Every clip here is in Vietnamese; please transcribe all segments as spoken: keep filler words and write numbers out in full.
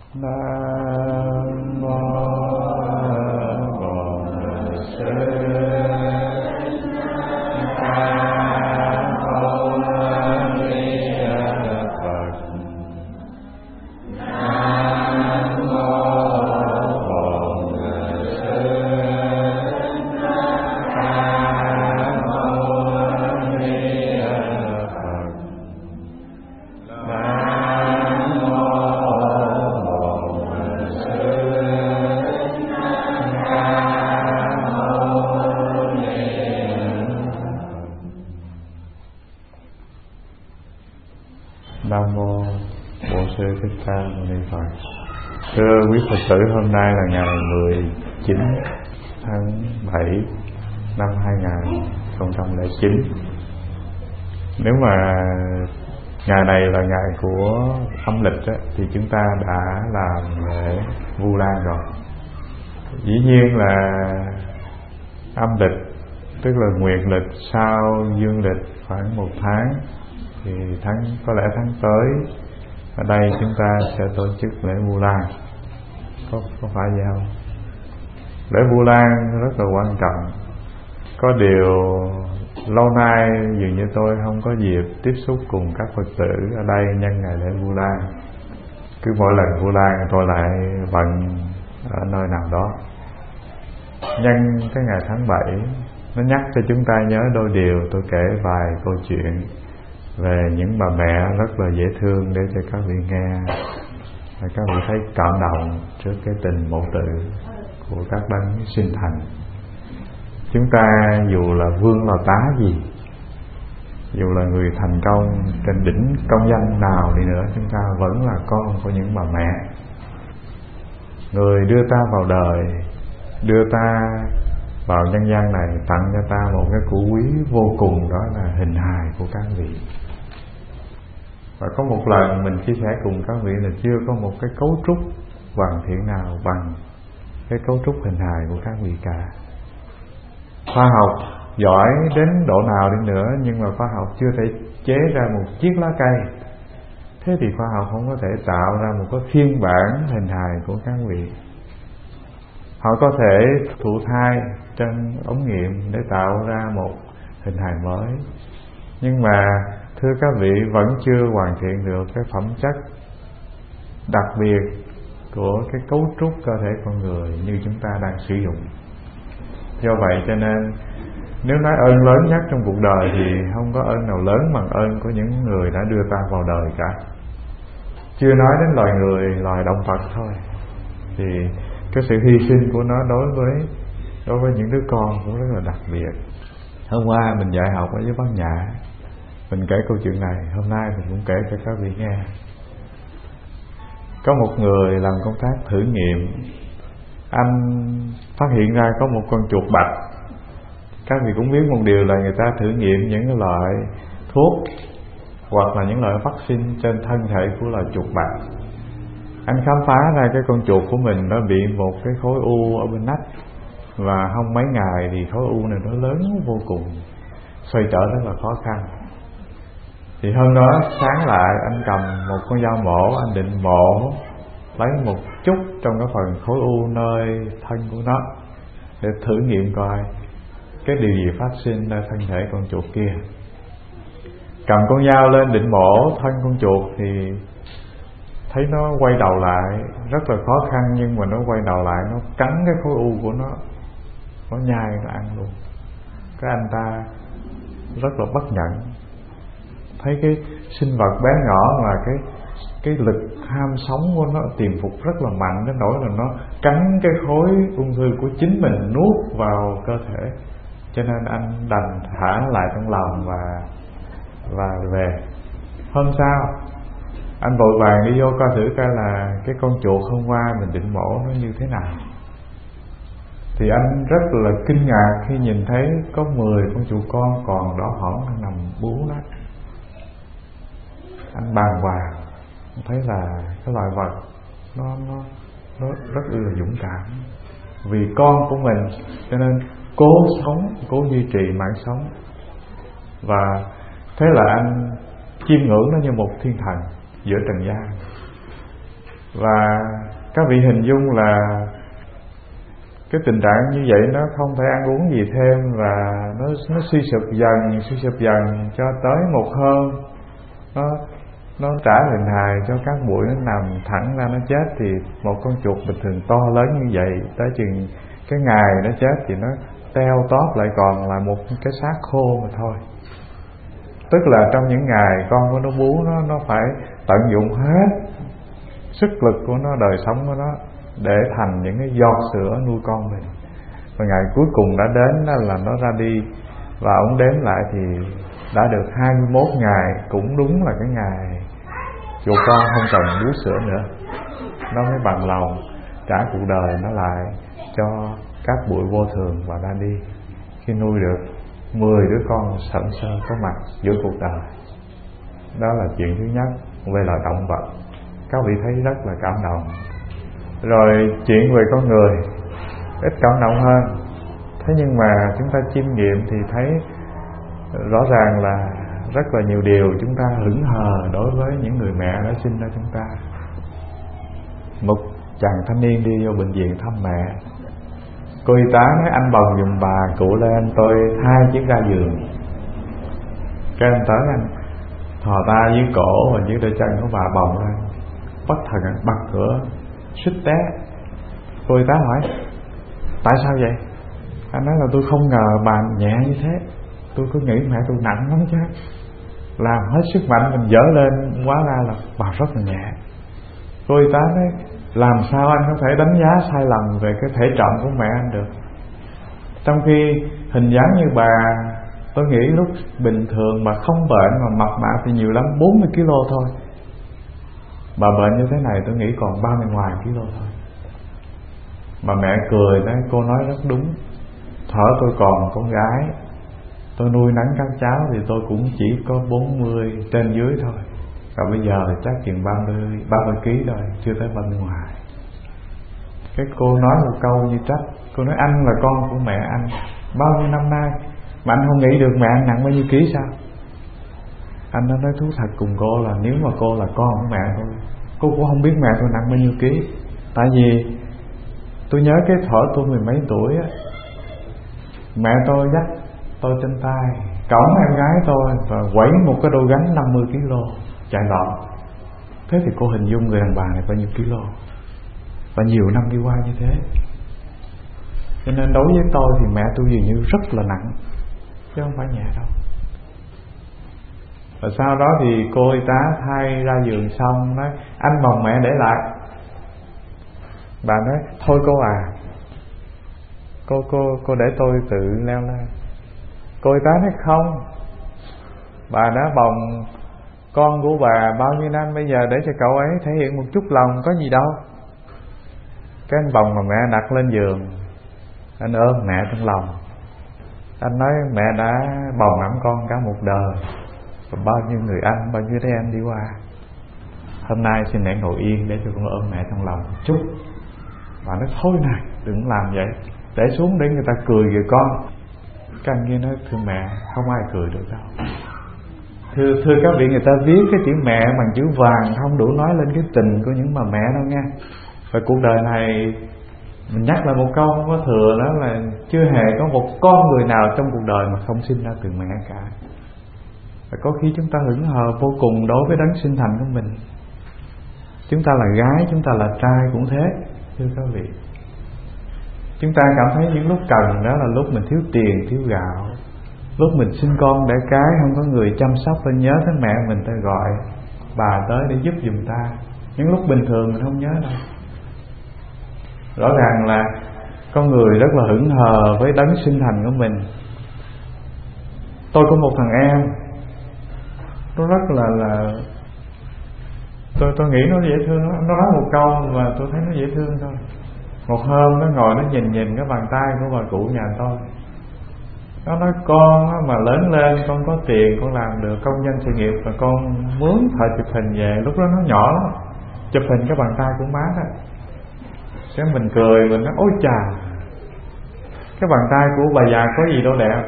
Nam mô Bổn Sư Thưa quý Phật tử, hôm nay là ngày mười chín tháng bảy năm hai nghìn không trăm lẻ chín. Nếu mà ngày này là ngày của âm lịch á, thì chúng ta đã làm lễ Vu Lan rồi. Dĩ nhiên là âm lịch, tức là nguyệt lịch sau dương lịch khoảng một tháng, thì tháng có lẽ tháng tới ở đây chúng ta sẽ tổ chức lễ Vu Lan. Có, có phải vậy không? Lễ Vu Lan rất là quan trọng. Có điều lâu nay dường như tôi không có dịp tiếp xúc cùng các Phật tử ở đây nhân ngày lễ Vu Lan. Cứ mỗi lần Vu Lan tôi lại bận ở nơi nào đó. Nhân cái ngày tháng bảy, nó nhắc cho chúng ta nhớ đôi điều. Tôi kể vài câu chuyện về những bà mẹ rất là dễ thương để cho các vị nghe, và các vị thấy cảm động trước cái tình mẫu tử của các đấng sinh thành. Chúng ta dù là vương là tá gì, dù là người thành công trên đỉnh công danh nào đi nữa, chúng ta vẫn là con của những bà mẹ. Người đưa ta vào đời, đưa ta vào nhân gian này, tặng cho ta một cái của quý vô cùng, đó là hình hài của các vị. Và có một lần mình chia sẻ cùng các vị là chưa có một cái cấu trúc hoàn thiện nào bằng cái cấu trúc hình hài của các vị cả. Khoa học giỏi đến độ nào đi nữa, nhưng mà khoa học chưa thể chế ra một chiếc lá cây. Thế thì khoa học không có thể tạo ra một cái phiên bản hình hài của các vị. Họ có thể thụ thai trên ống nghiệm để tạo ra một hình hài mới, nhưng mà thưa các vị, vẫn chưa hoàn thiện được cái phẩm chất đặc biệt của cái cấu trúc cơ thể con người như chúng ta đang sử dụng. Do vậy cho nên nếu nói ơn lớn nhất trong cuộc đời thì không có ơn nào lớn bằng ơn của những người đã đưa ta vào đời cả. Chưa nói đến loài người, loài động vật thôi, thì cái sự hy sinh của nó đối với đối với những đứa con cũng rất là đặc biệt. Hôm qua mình dạy học ở dưới Bát Nhã, mình kể câu chuyện này, hôm nay mình cũng kể cho các vị nghe. Có một người làm công tác thử nghiệm, anh phát hiện ra có một con chuột bạch. Các vị cũng biết một điều là người ta thử nghiệm những loại thuốc hoặc là những loại vaccine trên thân thể của loài chuột bạch. Anh khám phá ra cái con chuột của mình nó bị một cái khối u ở bên nách, và không mấy ngày thì khối u này nó lớn vô cùng, xoay trở rất là khó khăn. Thì hôm đó sáng lại anh cầm một con dao mổ, anh định mổ lấy một chút trong cái phần khối u nơi thân của nó để thử nghiệm coi cái điều gì phát sinh nơi thân thể con chuột kia. Cầm con dao lên định mổ thân con chuột thì thấy nó quay đầu lại rất là khó khăn, nhưng mà nó quay đầu lại nó cắn cái khối u của nó, nó nhai nó ăn luôn. Cái anh ta rất là bất nhẫn, thấy cái sinh vật bé nhỏ mà cái cái lực ham sống của nó tiềm phục rất là mạnh, đến nỗi là nó cắn cái khối ung thư của chính mình nuốt vào cơ thể. Cho nên anh đành thả lại trong lòng và và về. Hôm sau anh vội vàng đi vô coi thử coi là cái con chuột hôm qua mình định mổ nó như thế nào. Thì anh rất là kinh ngạc khi nhìn thấy có mười con chuột con còn đỏ hỏn đang nằm bú đó. Anh bàng hoàng, thấy là cái loài vật nó nó nó rất là dũng cảm, vì con của mình cho nên cố sống, cố duy trì mạng sống. Và thế là anh chiêm ngưỡng nó như một thiên thần giữa trần gian. Và các vị hình dung là cái tình trạng như vậy nó không thể ăn uống gì thêm, và nó nó suy sụp dần suy sụp dần cho tới một hôm nó nó trả hình hài cho các bụi nó nằm thẳng ra nó chết. Thì một con chuột bình thường to lớn như vậy, tới chừng cái ngày nó chết thì nó teo tóp lại còn là một cái xác khô mà thôi. Tức là trong những ngày con của nó bú, nó nó phải tận dụng hết sức lực của nó, đời sống của nó để thành những cái giọt sữa nuôi con mình. Và ngày cuối cùng đã đến, đó là nó ra đi. Và ông đếm lại thì đã được hai mươi mốt ngày, cũng đúng là cái ngày chuột con không cần bú sữa nữa. Nó mới bằng lòng trả cuộc đời nó lại cho các bụi vô thường và ra đi, khi nuôi được mười đứa con sẵn sơ có mặt giữa cuộc đời. Đó là chuyện thứ nhất về loài động vật. Các vị thấy rất là cảm động. Rồi chuyện về con người ít cảm động hơn. Thế nhưng mà chúng ta chiêm nghiệm thì thấy rõ ràng là rất là nhiều điều chúng ta hững hờ đối với những người mẹ đã sinh ra chúng ta. Một chàng thanh niên đi vô bệnh viện thăm mẹ. Cô y tá nói anh bồng giùm bà cụ lên, tôi hai chiếc ga giường. Cái anh tới anh thò tay dưới cổ và dưới đôi chân của bà bồng lên. Bất thần anh bật cửa suýt té. Cô y tá hỏi tại sao vậy? Anh nói là tôi không ngờ bà nhẹ như thế. Tôi cứ nghĩ mẹ tôi nặng lắm chứ. Làm hết sức mạnh mình dỡ lên, hóa ra là bà rất là nhẹ. Cô y tá nói làm sao anh có thể đánh giá sai lầm về cái thể trọng của mẹ anh được, trong khi hình dáng như bà, tôi nghĩ lúc bình thường mà không bệnh mà mập mạp thì nhiều lắm bốn mươi ki lô thôi. Bà bệnh như thế này tôi nghĩ còn ba mươi ngoài ký lô thôi. Mà mẹ cười đấy, cô nói rất đúng. Thở tôi còn con gái, tôi nuôi nấng các cháu thì tôi cũng chỉ có bốn mươi trên dưới thôi. Còn bây giờ chắc chừng ba mươi, ba mươi ký rồi, chưa tới ba mươi ngoài. Cái cô nói một câu như trách. Cô nói anh là con của mẹ anh bao nhiêu năm nay mà anh không nghĩ được mẹ anh nặng bao nhiêu ký sao? Anh đã nói thú thật cùng cô là nếu mà cô là con của mẹ tôi, cô cũng không biết mẹ tôi nặng bao nhiêu ký. Tại vì tôi nhớ cái thuở tôi mười mấy tuổi á, mẹ tôi dắt tôi trên tay, cõng em gái tôi và quẩy một cái đôi gánh năm mươi ki lô chạy lọn. Thế thì cô hình dung người đàn bà này bao nhiêu kilo, và nhiều năm đi qua như thế. Cho nên đối với tôi thì mẹ tôi dường như rất là nặng, chứ không phải nhẹ đâu. Và sau đó thì cô y tá thay ra giường xong nói anh bồng mẹ để lại. Bà nói thôi cô à, Cô cô cô để tôi tự leo lên. Cô y tá nói không, bà đã bồng con của bà bao nhiêu năm, bây giờ để cho cậu ấy thể hiện một chút lòng, có gì đâu. Cái anh bồng mà mẹ đặt lên giường, anh ôm mẹ trong lòng. Anh nói mẹ đã bồng ẵm con cả một đời, và bao nhiêu người anh, bao nhiêu đứa em đi qua. Hôm nay xin mẹ ngồi yên để cho con ôm mẹ trong lòng một chút. Bà nói thôi này, đừng làm vậy, để xuống để người ta cười kìa con. Cái anh kia nói thưa mẹ, không ai cười được đâu. Thưa, thưa các vị, người ta viết cái chữ mẹ bằng chữ vàng không đủ nói lên cái tình của những bà mẹ đâu nha. Và cuộc đời này mình nhắc lại một câu không có thừa, đó là chưa hề có một con người nào trong cuộc đời mà không sinh ra từ mẹ cả. Và có khi chúng ta hững hờ vô cùng đối với đấng sinh thành của mình. Chúng ta là gái, chúng ta là trai cũng thế, thưa các vị. Chúng ta cảm thấy những lúc cần đó là lúc mình thiếu tiền, thiếu gạo, lúc mình sinh con đẻ cái không có người chăm sóc, nên nhớ tới mẹ mình, ta gọi bà tới để giúp giùm ta. Những lúc bình thường mình không nhớ đâu. Rõ ràng là con người rất là hững hờ với đấng sinh thành của mình. Tôi có một thằng em, nó rất là là tôi tôi nghĩ nó dễ thương. Nó nói một câu mà tôi thấy nó dễ thương thôi. Một hôm nó ngồi nó nhìn nhìn cái bàn tay của bà cụ nhà tôi. Nó nói con mà lớn lên con có tiền, con làm được công danh sự nghiệp, và con mướn thợ chụp hình về. Lúc đó nó nhỏ lắm, chụp hình cái bàn tay của má đó. Cái mình cười, mình nói ôi chà, cái bàn tay của bà già có gì đâu đẹp.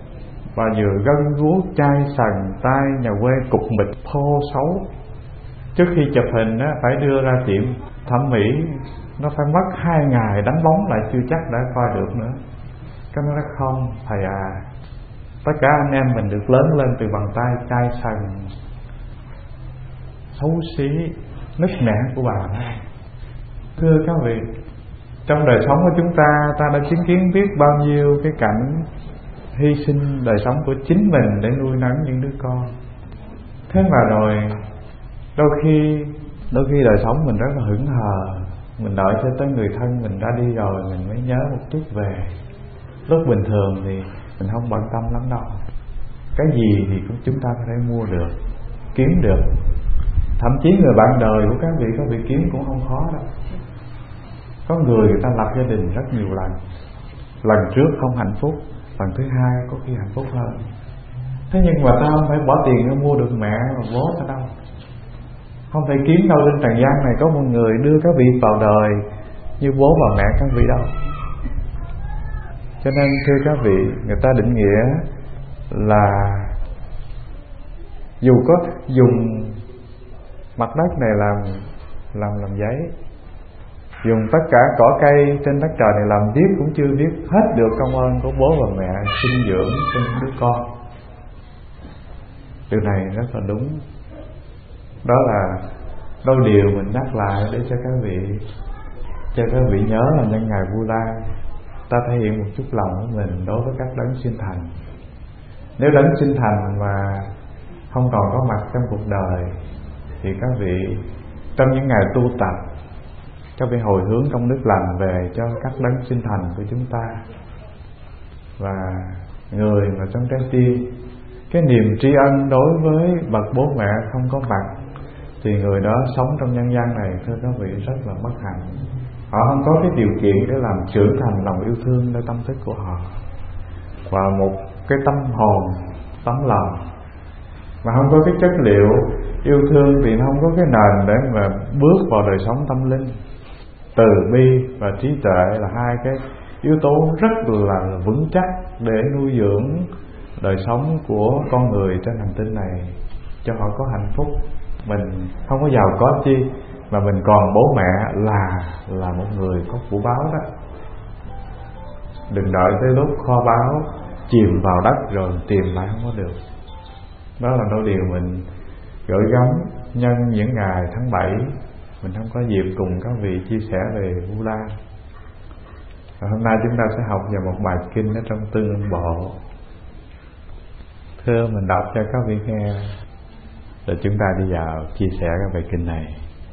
Bà vừa gân guốc chai sần, tay nhà quê cục mịch thô xấu. Trước khi chụp hình á, phải đưa ra tiệm thẩm mỹ, nó phải mất hai ngày đánh bóng lại chưa chắc đã coi được nữa. Cái nó nói không thầy à, tất cả anh em mình được lớn lên từ bàn tay chai sần xấu xí nứt nẻ của bà đó. Thưa các vị, trong đời sống của chúng ta, ta đã chứng kiến biết bao nhiêu cái cảnh hy sinh đời sống của chính mình để nuôi nấng những đứa con. Thế mà rồi đôi khi đôi khi đời sống mình rất là hững hờ, mình đợi cho tới người thân mình ra đi rồi mình mới nhớ một chút về. Lúc bình thường thì mình không bận tâm lắm đâu. Cái gì thì chúng ta có thể mua được, kiếm được. Thậm chí người bạn đời của các vị, các vị kiếm cũng không khó đâu. Có người người ta lập gia đình rất nhiều lần, lần trước không hạnh phúc, lần thứ hai có khi hạnh phúc hơn. Thế nhưng mà ta không phải bỏ tiền để mua được mẹ và bố ta đâu. Không thể kiếm đâu, trên trần gian này có một người đưa các vị vào đời như bố và mẹ các vị đâu. Cho nên thưa các vị, người ta định nghĩa là dù có dùng mặt đất này làm làm làm giấy, dùng tất cả cỏ cây trên đất trời này làm viết cũng chưa viết hết được công ơn của bố và mẹ sinh dưỡng cho những đứa con. Điều này rất là đúng. Đó là đôi điều mình nhắc lại để cho các vị cho các vị nhớ là nhân ngày Vu Lan, ta thể hiện một chút lòng của mình đối với các đấng sinh thành. Nếu đấng sinh thành mà không còn có mặt trong cuộc đời thì các vị trong những ngày tu tập, các vị hồi hướng công đức lành về cho các đấng sinh thành của chúng ta. Và người mà trong trái tim cái niềm tri ân đối với bậc bố mẹ không có mặt thì người đó sống trong nhân gian này, thưa các vị, rất là bất hạnh. Họ không có cái điều kiện để làm trưởng thành lòng yêu thương nơi tâm thức của họ, và một cái tâm hồn, tấm lòng mà không có cái chất liệu yêu thương thì không có cái nền để mà bước vào đời sống tâm linh. Từ bi và trí tuệ là hai cái yếu tố rất là vững chắc để nuôi dưỡng đời sống của con người trên hành tinh này cho họ có hạnh phúc. Mình không có giàu có chi mà mình còn bố mẹ là là một người có của báo đó. Đừng đợi tới lúc kho báu chìm vào đất rồi tìm lại không có được. Đó là đôi điều mình gửi gắm nhân những ngày tháng bảy. Mình không có dịp cùng các vị chia sẻ về Vu Lan. Và hôm nay chúng ta sẽ học về một bài kinh ở trong Tương Ưng Bộ. Thưa mình đọc cho các vị nghe, rồi chúng ta đi vào chia sẻ các bài kinh này.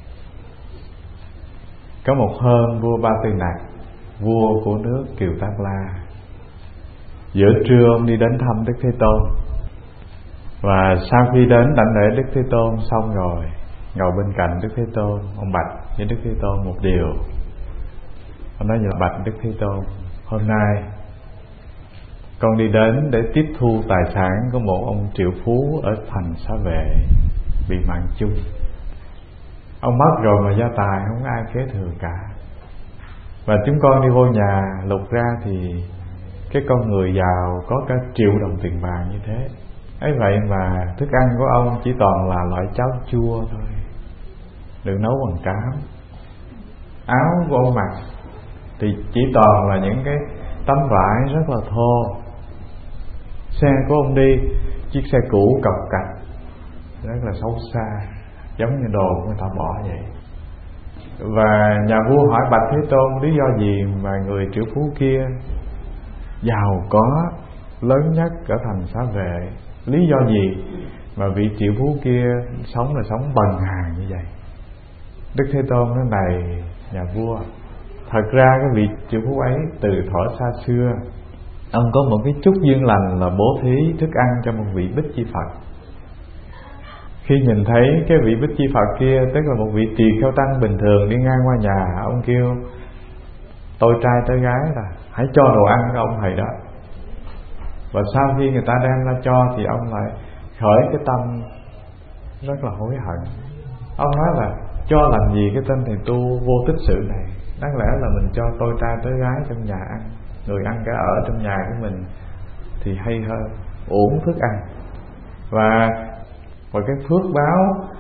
Có một hôm vua Ba Tư Nặc, vua của nước Kiều Tác La, giữa trưa ông đi đến thăm Đức Thế Tôn. Và sau khi đến đảnh lễ Đức Thế Tôn xong rồi, ngồi bên cạnh Đức Thế Tôn, ông bạch với Đức Thế Tôn một điều. Ông nói: nhờ bạch Đức Thế Tôn, hôm nay con đi đến để tiếp thu tài sản của một ông triệu phú ở thành Xá Vệ bị mạng chung. Ông mất rồi mà gia tài không có ai kế thừa cả. Và chúng con đi vô nhà lục ra thì cái con người giàu có cả triệu đồng tiền vàng như thế. Ấy vậy mà thức ăn của ông chỉ toàn là loại cháo chua thôi, được nấu bằng cám. Áo của ông mặc thì chỉ toàn là những cái tấm vải rất là thô. Xe của ông đi chiếc xe cũ cọc cạch rất là xấu xa, giống như đồ người ta bỏ vậy. Và nhà vua hỏi bạch Thế Tôn lý do gì mà người triệu phú kia giàu có lớn nhất ở thành Xá Vệ, lý do gì mà vị triệu phú kia sống là sống bần hàn như vậy? Đức Thế Tôn nói: này nhà vua, thật ra cái vị triệu phú ấy từ thuở xa xưa ông có một cái chút duyên lành là bố thí thức ăn cho một vị Bích Chi Phật. Khi nhìn thấy cái vị Bích Chi Phật kia, tức là một vị tỳ kheo tăng bình thường đi ngang qua nhà, ông kêu tôi trai tới gái là hãy cho đồ ăn cho ông thầy đó. Và sau khi người ta đem ra cho thì ông lại khởi cái tâm rất là hối hận. Ông nói là cho làm gì cái tên thầy tu vô tích sự này, đáng lẽ là mình cho tôi trai tới gái trong nhà ăn, người ăn cả ở trong nhà của mình thì hay hơn, uổng thức ăn. Và và cái phước báo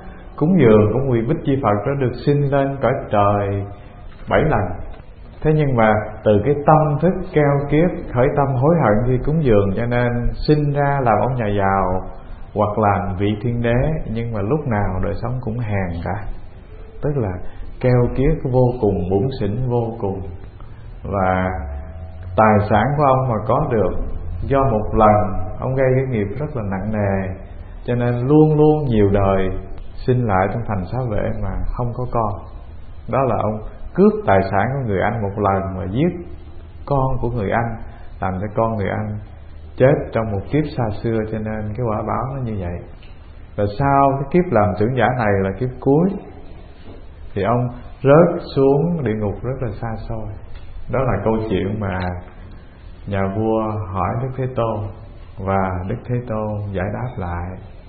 cúng dường của vị Bích Chi Phật đã được sinh lên cõi trời bảy lần. Thế nhưng mà từ cái tâm thức keo kiết, khởi tâm hối hận khi cúng dường, cho nên sinh ra làm ông nhà giàu hoặc làm vị thiên đế, nhưng mà lúc nào đời sống cũng hèn cả. Tức là keo kiết vô cùng, bủn xỉn vô cùng. Và tài sản của ông mà có được do một lần ông gây cái nghiệp rất là nặng nề, cho nên luôn luôn nhiều đời sinh lại trong thành xá vệ mà không có con. Đó là ông cướp tài sản của người anh một lần mà giết con của người anh, làm cho con người anh chết trong một kiếp xa xưa, cho nên cái quả báo nó như vậy. Và sau cái kiếp làm trưởng giả này là kiếp cuối, thì ông rớt xuống địa ngục rất là xa xôi. Đó là câu chuyện mà nhà vua hỏi Đức Thế Tôn, và Đức Thế Tôn giải đáp lại.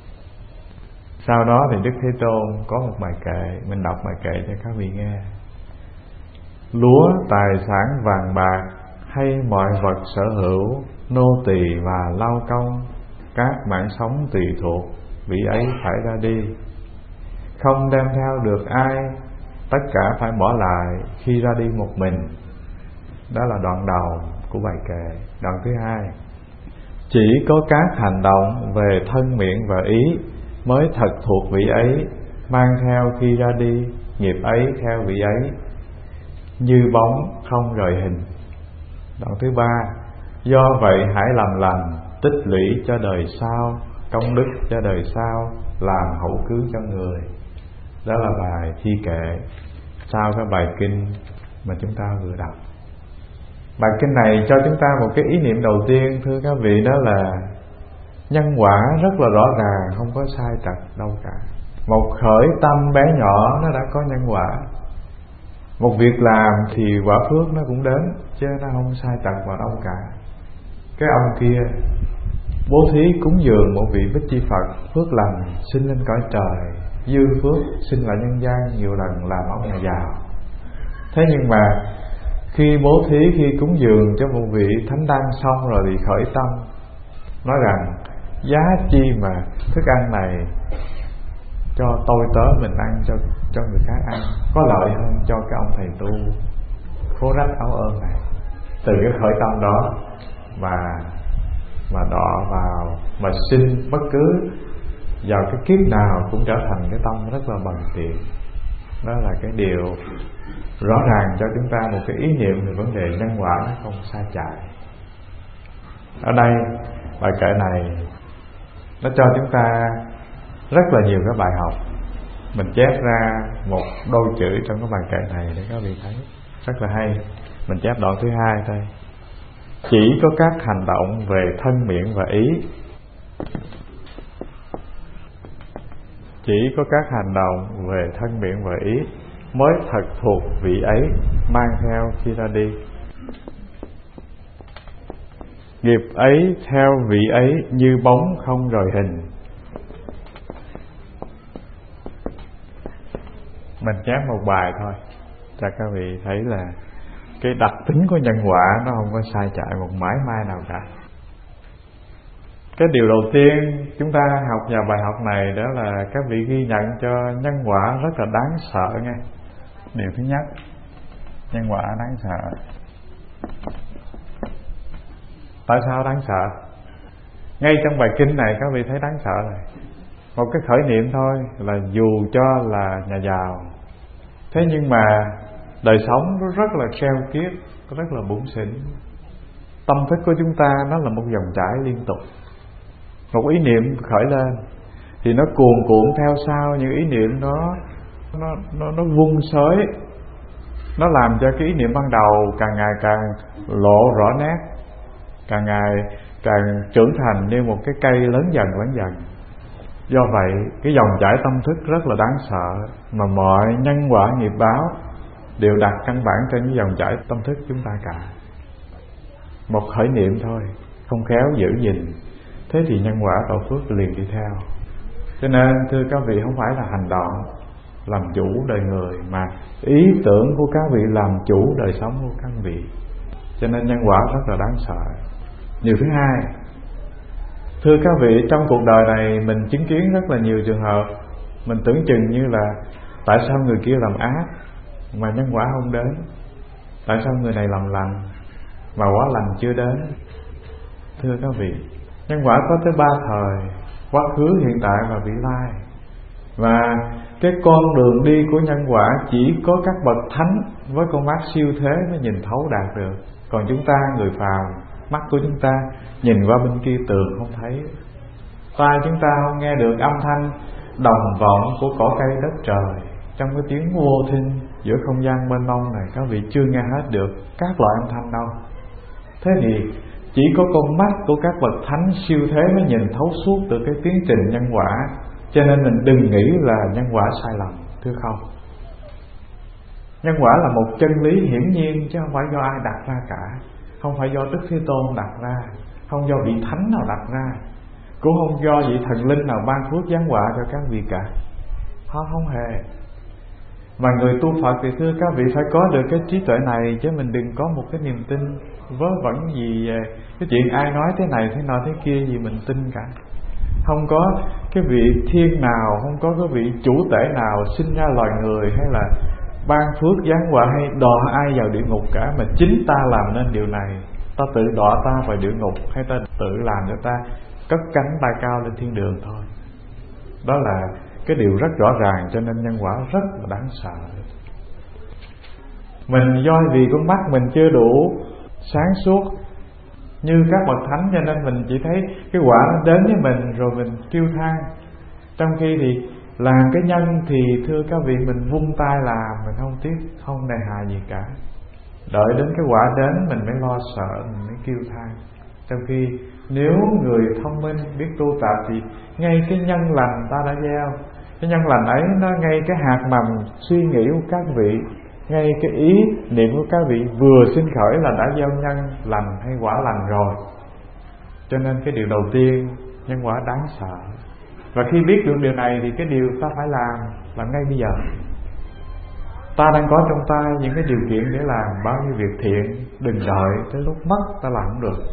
Sau đó thì Đức Thế Tôn có một bài kệ, mình đọc bài kệ cho các vị nghe. Lúa tài sản vàng bạc hay mọi vật sở hữu, nô tỳ và lao công, các mạng sống tùy thuộc, vị ấy phải ra đi. Không đem theo được ai, tất cả phải bỏ lại khi ra đi một mình. Đó là đoạn đầu của bài kệ. Đoạn thứ hai: chỉ có các hành động về thân miệng và ý mới thật thuộc vị ấy, mang theo khi ra đi, nghiệp ấy theo vị ấy, như bóng không rời hình. Đoạn thứ ba: do vậy hãy làm lành, tích lũy cho đời sau, công đức cho đời sau, làm hậu cứu cho người. Đó là bài thi kệ sau cái bài kinh mà chúng ta vừa đọc. Bài kinh này cho chúng ta một cái ý niệm đầu tiên, thưa các vị, đó là nhân quả rất là rõ ràng, không có sai trật đâu cả. Một khởi tâm bé nhỏ nó đã có nhân quả. Một việc làm thì quả phước nó cũng đến, chứ nó không sai trật vào đâu cả. Cái ông kia bố thí cúng dường một vị Bích Chi Phật, phước lành sinh lên cõi trời, dư phước sinh lại nhân gian nhiều lần làm ông nhà giàu. Thế nhưng mà khi bố thí, khi cúng dường cho một vị thánh đăng xong rồi thì khởi tâm nói rằng giá chi mà thức ăn này cho tôi tớ mình ăn, cho cho người khác ăn, có lợi hơn cho cái ông thầy tu khố rách áo ơn này. Từ cái khởi tâm đó mà mà đọ vào, mà sinh bất cứ vào cái kiếp nào cũng trở thành cái tâm rất là bần tiện. Đó là cái điều rõ ràng cho chúng ta một cái ý niệm về vấn đề nhân quả nó không sai chạy. Ở đây bài kệ này nó cho chúng ta rất là nhiều cái bài học. Mình chép ra một đôi chữ trong cái bài kệ này để các vị thấy rất là hay. Mình chép đoạn thứ hai thôi: chỉ có các hành động về thân miệng và ý, chỉ có các hành động về thân miệng và ý mới thật thuộc vị ấy, mang theo khi ra đi, nghiệp ấy theo vị ấy như bóng không rời hình. Mình chép một bài thôi cho các vị thấy là cái đặc tính của nhân quả nó không có sai chạy một mãi may nào cả. Cái điều đầu tiên chúng ta học vào bài học này đó là các vị ghi nhận cho nhân quả rất là đáng sợ nghe. Điều thứ nhất, nhân quả đáng sợ. Tại sao đáng sợ? Ngay trong bài kinh này các vị thấy đáng sợ này. Một cái khởi niệm thôi là dù cho là nhà giàu, thế nhưng mà đời sống nó rất là keo kiết, rất là bủn xỉn. Tâm thức của chúng ta nó là một dòng chảy liên tục. Một ý niệm khởi lên thì nó cuồn cuộn theo sau những ý niệm đó, nó nó nó vung xới, nó làm cho cái ý niệm ban đầu càng ngày càng lộ rõ nét, càng ngày càng trưởng thành như một cái cây lớn dần lớn dần. Do vậy cái dòng chảy tâm thức rất là đáng sợ, mà mọi nhân quả nghiệp báo đều đặt căn bản trên cái dòng chảy tâm thức chúng ta cả. Một khởi niệm thôi không khéo giữ gìn, thế thì nhân quả tạo phước liền đi theo. Cho nên thưa các vị, không phải là hành động làm chủ đời người, mà ý tưởng của các vị làm chủ đời sống của các vị. Cho nên nhân quả rất là đáng sợ. Điều thứ hai, thưa các vị, trong cuộc đời này mình chứng kiến rất là nhiều trường hợp Mình tưởng chừng như là tại sao người kia làm ác mà nhân quả không đến, tại sao người này làm lành mà quả lành chưa đến. Thưa các vị, nhân quả có tới ba thời: quá khứ, hiện tại và vị lai. Và cái con đường đi của nhân quả chỉ có các bậc thánh với con mắt siêu thế mới nhìn thấu đạt được. Còn chúng ta người phàm, mắt của chúng ta nhìn qua bên kia tường không thấy, tai chúng ta không nghe được âm thanh đồng vọng của cỏ cây đất trời. Trong cái tiếng vô thinh giữa không gian mênh mông này, các vị chưa nghe hết được các loại âm thanh đâu. Thế thì chỉ có con mắt của các bậc thánh siêu thế mới nhìn thấu suốt được cái tiến trình nhân quả. Cho nên mình đừng nghĩ là nhân quả sai lầm, thưa không. Nhân quả là một chân lý hiển nhiên, chứ không phải do ai đặt ra cả. Không phải do Đức Thế Tôn đặt ra, không do vị thánh nào đặt ra, cũng không do vị thần linh nào ban phước giáng họa cho các vị cả. Không, không hề. Mà người tu Phật thì thưa các vị phải có được cái trí tuệ này, chứ mình đừng có một cái niềm tin vớ vẩn gì cái chuyện ai nói thế này thế nọ thế kia gì mình tin cả. Không có cái vị thiên nào, không có cái vị chủ tể nào sinh ra loài người hay là ban phước giáng họa hay đọa ai vào địa ngục cả, mà chính ta làm nên điều này. Ta tự đọa ta vào địa ngục, hay ta tự làm cho ta cất cánh bay cao lên thiên đường thôi. Đó là cái điều rất rõ ràng, cho nên nhân quả rất là đáng sợ. Mình do vì con mắt mình chưa đủ sáng suốt như các bậc thánh, cho nên mình chỉ thấy cái quả nó đến với mình rồi mình kêu than. Trong khi thì làm cái nhân thì thưa các vị, mình vung tay làm, mình không tiếc, không nề hà gì cả. Đợi đến cái quả đến mình mới lo sợ, mình mới kêu than. Trong khi nếu người thông minh biết tu tập thì ngay cái nhân lành ta đã gieo, cái nhân lành ấy nó ngay cái hạt mầm suy nghĩ của các vị, ngay cái ý niệm của các vị vừa sinh khởi là đã gieo nhân lành hay quả lành rồi. Cho nên cái điều đầu tiên, nhân quả đáng sợ. Và khi biết được điều này thì cái điều ta phải làm, làm ngay bây giờ. Ta đang có trong tay những cái điều kiện để làm bao nhiêu việc thiện, đừng đợi tới lúc mất ta làm không được.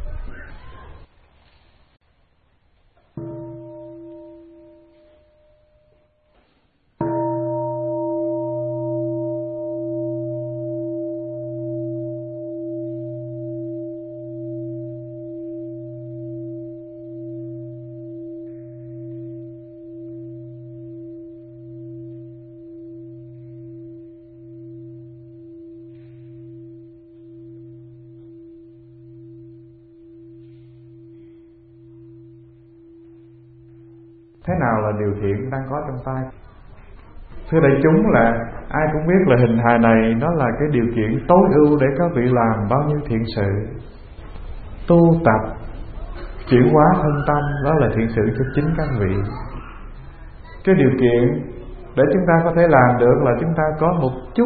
Thế nào là điều thiện đang có trong tay? Thưa đại chúng, là ai cũng biết là hình hài này nó là cái điều kiện tối ưu để các vị làm bao nhiêu thiện sự. Tu tập chuyển hóa thân tâm, đó là thiện sự cho chính các vị. Cái điều kiện để chúng ta có thể làm được là chúng ta có một chút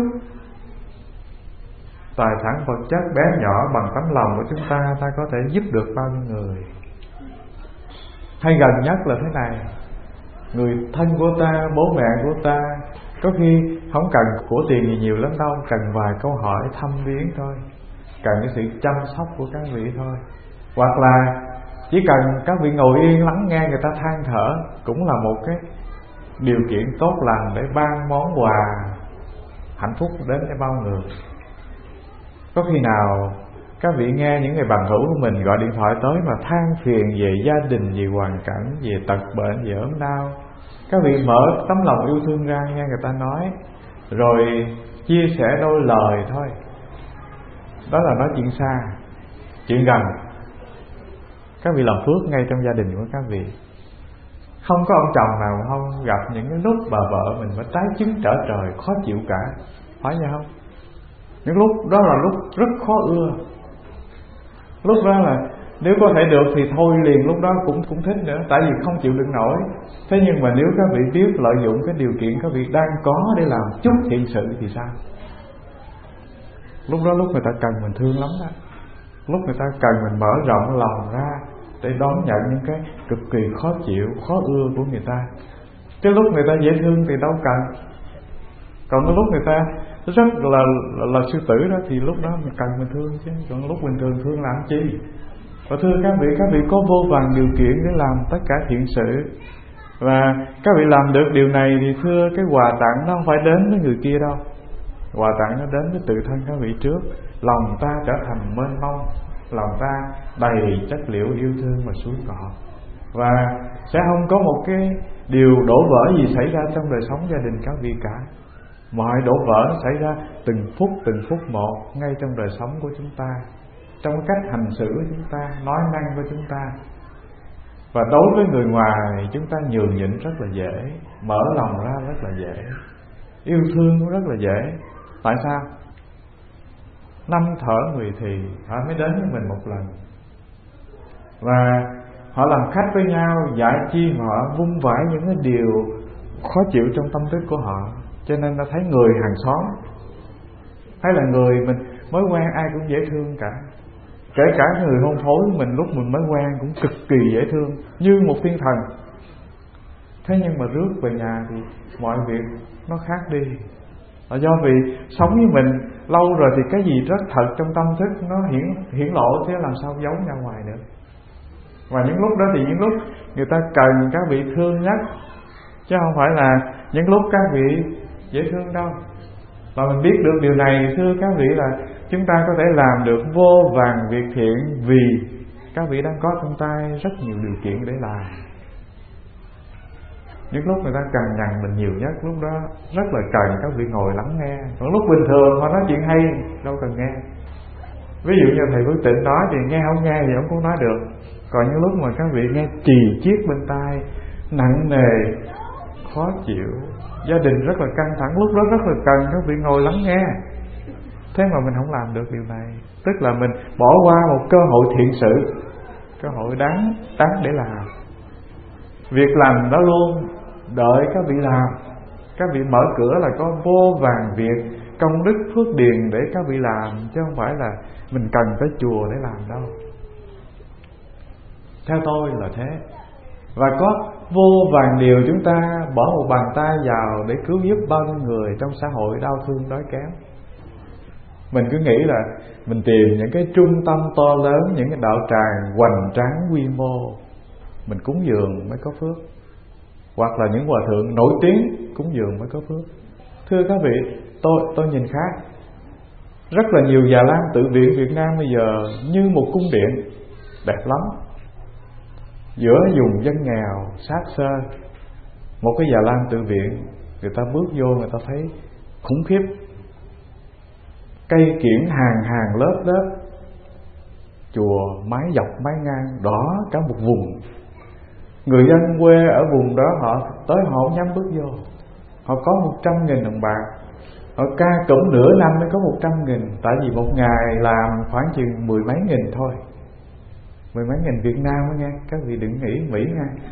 tài sản vật chất bé nhỏ bằng tấm lòng của chúng ta, ta có thể giúp được bao nhiêu người. Hay gần nhất là thế này: người thân của ta, bố mẹ của ta, có khi không cần của tiền gì nhiều lắm đâu, cần vài câu hỏi thăm viếng thôi, cần cái sự chăm sóc của các vị thôi. Hoặc là chỉ cần các vị ngồi yên lắng nghe người ta than thở, cũng là một cái điều kiện tốt lành để ban món quà hạnh phúc đến cho bao người. Có khi nào các vị nghe những người bằng hữu của mình gọi điện thoại tới mà than phiền về gia đình, về hoàn cảnh, về tật bệnh, về ốm đau, các vị mở tấm lòng yêu thương ra nghe người ta nói, rồi chia sẻ đôi lời thôi. Đó là nói chuyện xa. Chuyện gần, các vị làm phước ngay trong gia đình của các vị. Không có ông chồng nào không gặp những cái lúc bà vợ mình phải trái chứng trở trời, khó chịu cả, phải vậy không? Những lúc đó là lúc rất khó ưa. Lúc đó là nếu có thể được thì thôi liền, lúc đó cũng cũng thích nữa, tại vì không chịu đựng nổi. Thế nhưng mà nếu các vị biết lợi dụng cái điều kiện các vị đang có để làm chút thiện sự thì sao? Lúc đó lúc người ta cần mình thương lắm đó. Lúc người ta cần mình mở rộng lòng ra để đón nhận những cái cực kỳ khó chịu, khó ưa của người ta. Cái lúc người ta dễ thương thì đâu cần. Còn cái lúc người ta rất là, là, là sư tử đó thì lúc đó mình cần mình thương chứ. Còn lúc bình thường thương làm chi? Và thưa các vị, các vị có vô vàn điều kiện để làm tất cả thiện sự. Và các vị làm được điều này thì thưa, cái quà tặng nó không phải đến với người kia đâu. Quà tặng nó đến với tự thân các vị trước. Lòng ta trở thành mênh mông, lòng ta đầy chất liệu yêu thương và suối cọ, và sẽ không có một cái điều đổ vỡ gì xảy ra trong đời sống gia đình các vị cả. Mọi đổ vỡ nó xảy ra từng phút từng phút một ngay trong đời sống của chúng ta, trong cách hành xử của chúng ta, nói năng của chúng ta. Và đối với người ngoài chúng ta nhường nhịn rất là dễ, mở lòng ra rất là dễ, yêu thương cũng rất là dễ. Tại sao? Năm thở mười thì họ mới đến với mình một lần, và họ làm khách với nhau, dạy chi họ vung vãi những cái điều khó chịu trong tâm thức của họ. Cho nên ta thấy người hàng xóm, hay là người mình mới quen, ai cũng dễ thương cả. Kể cả người hôn phối mình lúc mình mới quen cũng cực kỳ dễ thương, như một thiên thần. Thế nhưng mà rước về nhà thì mọi việc nó khác đi. Là do vì sống với mình lâu rồi thì cái gì rất thật trong tâm thức nó hiển hiển lộ, thế làm sao giấu ra ngoài được. Và những lúc đó thì những lúc người ta cần các vị thương nhất, chứ không phải là những lúc các vị dễ thương đâu. Và mình biết được điều này, thưa các vị, là chúng ta có thể làm được vô vàn việc thiện vì các vị đang có trong tay rất nhiều điều kiện để làm. Những lúc người ta cần nhằn mình nhiều nhất, lúc đó rất là cần các vị ngồi lắng nghe. Còn lúc bình thường họ nói chuyện hay đâu cần nghe. Ví dụ như thầy Phước Tịnh nói thì nghe không nghe thì không có nói được. Còn những lúc mà các vị nghe trì chiết bên tai, nặng nề, khó chịu, gia đình rất là căng thẳng, lúc đó rất là cần các vị ngồi lắng nghe. Thế mà mình không làm được điều này, tức là mình bỏ qua một cơ hội thiện sự, cơ hội đáng đáng để làm. Việc làm đó luôn đợi các vị làm. Các vị mở cửa là có vô vàn việc công đức phước điền để các vị làm, chứ không phải là mình cần tới chùa để làm đâu. Theo tôi là thế. Và có vô vàn điều chúng ta bỏ một bàn tay vào để cứu giúp bao nhiêu người trong xã hội đau thương đói kém. Mình cứ nghĩ là mình tìm những cái trung tâm to lớn, những cái đạo tràng hoành tráng quy mô, mình cúng dường mới có phước. Hoặc là những hòa thượng nổi tiếng cúng dường mới có phước. Thưa các vị, tôi tôi nhìn khác. Rất là nhiều già lam tự viện Việt Nam bây giờ như một cung điện đẹp lắm, giữa vùng dân nghèo sát sơ. Một cái già lam tự viện, người ta bước vô người ta thấy khủng khiếp. Cây kiển hàng hàng lớp lớp, chùa mái dọc mái ngang đỏ cả một vùng. Người dân quê ở vùng đó họ tới họ không dám bước vô. Họ có một trăm nghìn đồng bạc, họ ca cụm nửa năm mới có một trăm nghìn. Tại vì một ngày làm khoảng chừng mười mấy nghìn thôi, mười mấy nghìn Việt Nam đó nghe. Các vị đừng nghĩ Mỹ nha.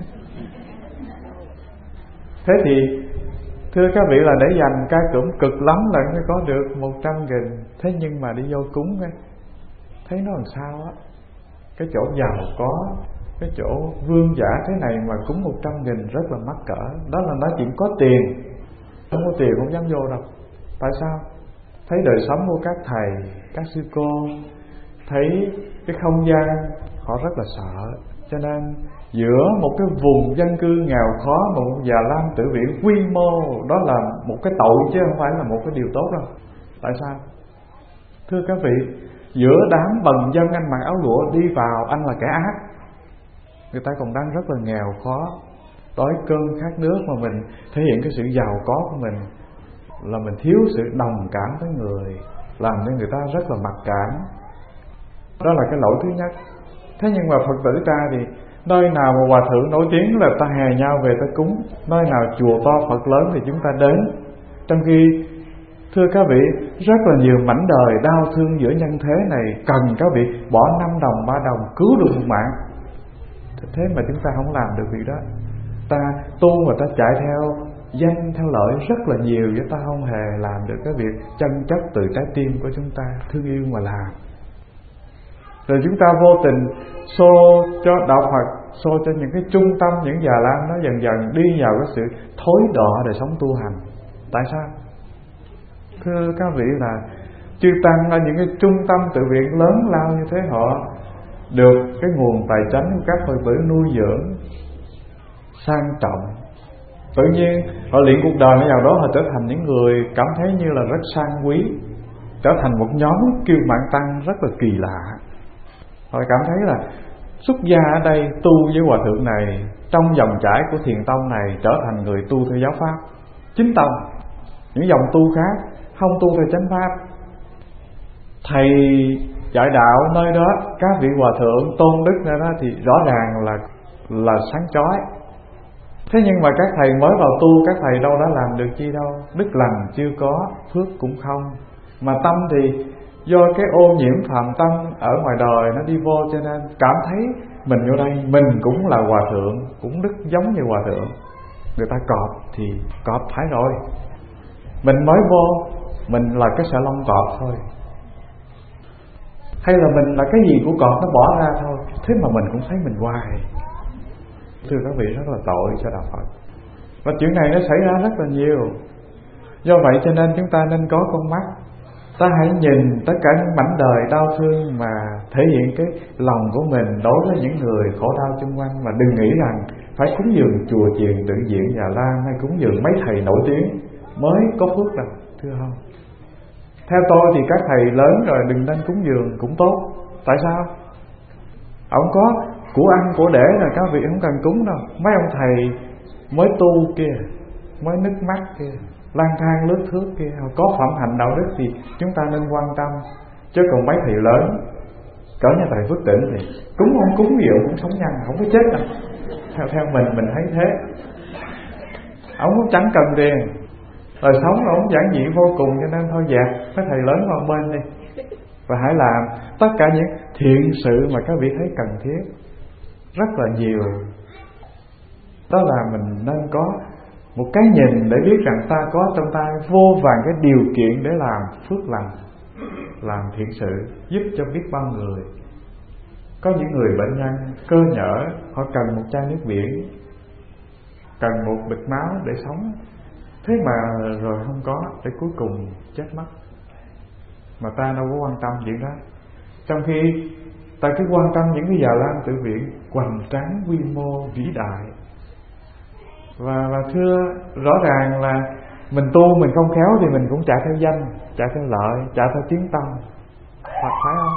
Thế thì thưa các vị là để dành ca cụm cực lắm là mới có được một trăm nghìn. Thế nhưng mà đi vô cúng nghe, thấy nó làm sao á. Cái chỗ giàu có, cái chỗ vương giả thế này mà cúng một trăm nghìn rất là mắc cỡ. Đó là nói chuyện có tiền. Không có tiền không dám vô đâu. Tại sao? Thấy đời sống của các thầy, các sư cô, thấy cái không gian họ rất là sợ. Cho nên giữa một cái vùng dân cư nghèo khó, một già lam tự viện quy mô, đó là một cái tội chứ không phải là một cái điều tốt đâu. Tại sao? Thưa các vị, giữa đám bần dân anh mặc áo lụa đi vào, anh là kẻ ác. Người ta còn đang rất là nghèo khó, đói cơn khát nước, mà mình thể hiện cái sự giàu có của mình là mình thiếu sự đồng cảm với người, làm cho người ta rất là mặc cảm. Đó là cái lỗi thứ nhất. Thế nhưng mà Phật tử ta thì nơi nào mà hòa thượng nổi tiếng là ta hè nhau về ta cúng, nơi nào chùa to Phật lớn thì chúng ta đến. Trong khi thưa các vị, rất là nhiều mảnh đời đau thương giữa nhân thế này cần các vị bỏ năm đồng ba đồng cứu được một mạng. Thế mà chúng ta không làm được việc đó. Ta tu mà ta chạy theo danh theo lợi rất là nhiều, chứ ta không hề làm được cái việc chân chất từ trái tim của chúng ta thương yêu mà làm. Rồi chúng ta vô tình xô cho đạo Phật, xô cho những cái trung tâm, những già lam nó dần dần đi vào cái sự thối đọa đời sống tu hành. Tại sao? Thưa các vị là chư tăng ở những cái trung tâm tự viện lớn lao như thế, họ được cái nguồn tài chánh của các Phật tử nuôi dưỡng, sang trọng. Tự nhiên họ luyện cuộc đời nào đó, họ trở thành những người cảm thấy như là rất sang quý, trở thành một nhóm kiêu mạn tăng rất là kỳ lạ. Họ cảm thấy là xuất gia ở đây tu với hòa thượng này, trong dòng chảy của thiền tông này trở thành người tu theo giáo pháp chính tông. Những dòng tu khác không tu theo chánh pháp. Thầy dạy đạo nơi đó, các vị hòa thượng tôn đức nơi đó thì rõ ràng là là sáng chói. Thế nhưng mà các thầy mới vào tu, các thầy đâu đã làm được chi đâu. Đức lành chưa có, phước cũng không. Mà tâm thì do cái ô nhiễm phạm tâm ở ngoài đời nó đi vô, cho nên cảm thấy mình vô đây mình cũng là hòa thượng, cũng đức giống như hòa thượng. Người ta cọp thì cọp phải rồi, mình mới vô mình là cái sợi lông cọp thôi, hay là mình là cái gì của cọp nó bỏ ra thôi. Thế mà mình cũng thấy mình hoài. Thưa các vị, rất là tội cho đạo Phật. Và chuyện này nó xảy ra rất là nhiều. Do vậy cho nên chúng ta nên có con mắt. Ta hãy nhìn tất cả những mảnh đời đau thương mà thể hiện cái lòng của mình đối với những người khổ đau xung quanh. Mà đừng nghĩ rằng phải cúng dường chùa chiền, tự viện, Già Lam hay cúng dường mấy thầy nổi tiếng mới có phước đâu. Thưa không? Theo tôi thì các thầy lớn rồi đừng nên cúng dường cũng tốt. Tại sao? Ông có của ăn của để là các vị không cần cúng đâu. Mấy ông thầy mới tu kia, mới nứt mắt kia, lang thang lướt thước kia, họ có phẩm hạnh đạo đức thì chúng ta nên quan tâm. Chứ còn mấy thầy lớn cỡ như thầy Phước Tịnh thì cúng không cúng nhiều cũng sống nhanh, không có chết đâu. Theo theo mình mình thấy thế. Ông cũng chẳng cần tiền, đời sống là ông giản dị vô cùng, cho nên thôi dẹp mấy thầy lớn vào bên đi. Và hãy làm tất cả những thiện sự mà các vị thấy cần thiết. Rất là nhiều. Đó là mình nên có một cái nhìn để biết rằng ta có trong tay vô vàn cái điều kiện để làm phước lành, làm thiện sự, giúp cho biết bao người. Có những người bệnh nhân cơ nhở, họ cần một chai nước biển, cần một bịch máu để sống. Thế mà rồi không có, để cuối cùng chết mất. Mà ta đâu có quan tâm chuyện đó. Trong khi ta cứ quan tâm những cái Già Lam tự viện hoành tráng, quy mô, vĩ đại. Và, và thưa, rõ ràng là mình tu mình không khéo thì mình cũng chạy theo danh, chạy theo lợi, chạy theo tiếng tâm. Hoặc phải không?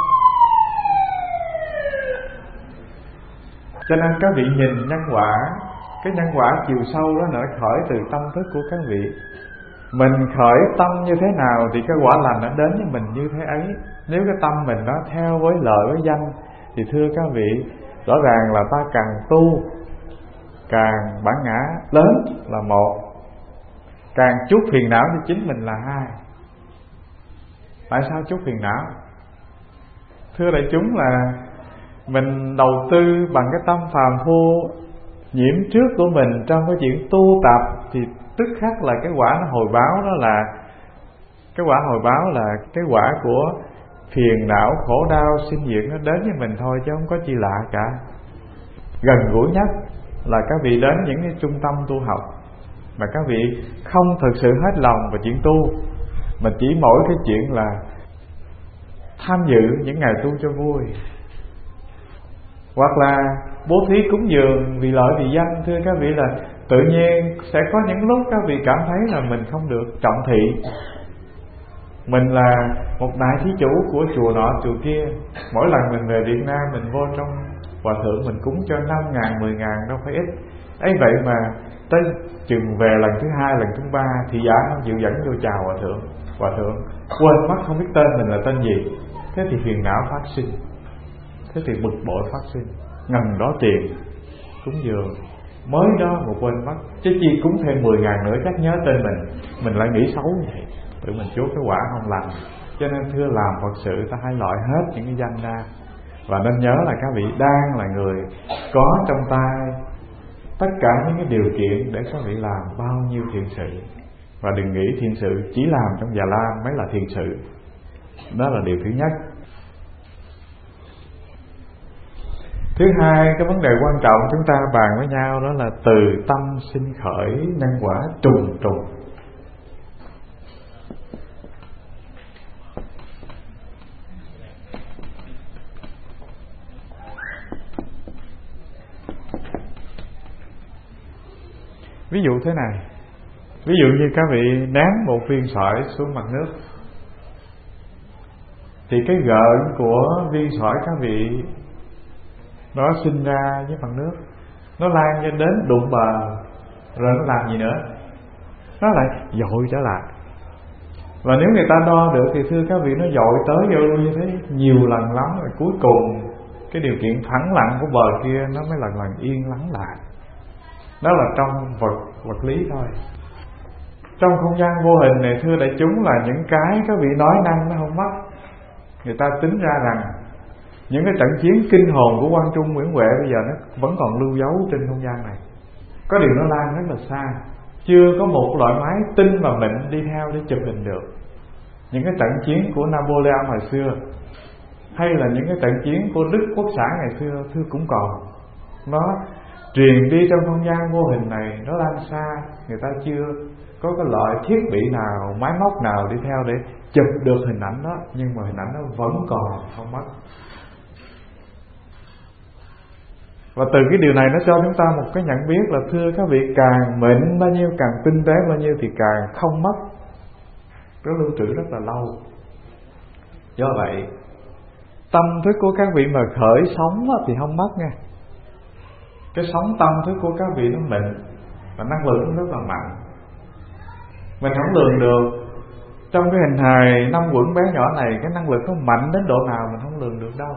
Cho nên các vị nhìn nhân quả. Cái nhân quả chiều sâu đó nó khởi từ tâm thức của các vị. Mình khởi tâm như thế nào thì cái quả lành nó đến với mình như thế ấy. Nếu cái tâm mình nó theo với lợi với danh thì thưa các vị, rõ ràng là ta càng tu càng bản ngã lớn là một, càng chuốc phiền não cho chính mình là hai. Tại sao chuốc phiền não? Thưa đại chúng, là mình đầu tư bằng cái tâm phàm phu nhiễm trước của mình trong cái chuyện tu tập thì tức khắc là cái quả nó hồi báo. Đó là cái quả hồi báo là cái quả của phiền não, khổ đau, sinh diệt nó đến với mình thôi, chứ không có chi lạ cả. Gần gũi nhất là các vị đến những cái trung tâm tu học mà các vị không thực sự hết lòng vào chuyện tu, mà chỉ mỗi cái chuyện là tham dự những ngày tu cho vui, hoặc là bố thí cúng dường vì lợi vì danh. Thưa các vị, là tự nhiên sẽ có những lúc các vị cảm thấy là mình không được trọng thị. Mình là một đại thí chủ của chùa nọ chùa kia, mỗi lần mình về Việt Nam mình vô trong hòa thượng mình cúng cho năm ngàn, mười ngàn đâu phải ít. Ấy vậy mà tới chừng về lần thứ hai, lần thứ ba thì giả không chịu dẫn vô chào hòa thượng. Hòa thượng quên mất không biết tên mình là tên gì. Thế thì phiền não phát sinh, thế thì bực bội phát sinh. Ngần đó tiền cúng dường mới đó mà quên mất, chứ chi cúng thêm mười ngàn nữa chắc nhớ tên mình. Mình lại nghĩ xấu vậy, tự mình chuốc cái quả không lành. Cho nên thưa, làm Phật sự ta hãy loại hết những cái danh ra. Và nên nhớ là các vị đang là người có trong tay tất cả những cái điều kiện để các vị làm bao nhiêu thiện sự. Và đừng nghĩ thiện sự chỉ làm trong Già Lam mới là thiện sự. Đó là điều thứ nhất. Thứ hai, cái vấn đề quan trọng chúng ta bàn với nhau đó là từ tâm sinh khởi, nhân quả trùng trùng. Ví dụ thế này, ví dụ như các vị ném một viên sỏi xuống mặt nước, thì cái gợn của viên sỏi các vị nó sinh ra với mặt nước, nó lan cho đến đụng bờ, rồi nó làm gì nữa? Nó lại dội trở lại. Và nếu người ta đo được thì thưa các vị, nó dội tới vô như thế nhiều lần lắm, rồi cuối cùng cái điều kiện thẳng lặng của bờ kia nó mới lần lần yên lắng lại. Đó là trong vật vật lý thôi. Trong không gian vô hình này thưa đại chúng, là những cái các vị nói năng nó không mất. Người ta tính ra rằng những cái trận chiến kinh hồn của Quang Trung, Nguyễn Huệ bây giờ nó vẫn còn lưu dấu trên không gian này. Có điều nó lan rất là xa, chưa có một loại máy tinh và mịn đi theo để chụp hình được. Những cái trận chiến của Napoleon hồi xưa, hay là những cái trận chiến của Đức Quốc xã ngày xưa, thưa cũng còn. Nó truyền đi trong không gian vô hình này, nó lan xa. Người ta chưa có cái loại thiết bị nào, máy móc nào đi theo để chụp được hình ảnh đó, nhưng mà hình ảnh nó vẫn còn không mất. Và từ cái điều này nó cho chúng ta một cái nhận biết là thưa các vị, càng mịn bao nhiêu, càng tinh tế bao nhiêu thì càng không mất, nó lưu trữ rất là lâu. Do vậy tâm thức của các vị mà khởi sóng thì không mất nha. Cái sóng tâm thức của các vị nó mịn và năng lượng nó rất là mạnh. Mình không lường được. Trong cái hình hài năm quẩn bé nhỏ này, cái năng lực nó mạnh đến độ nào mình không lường được đâu.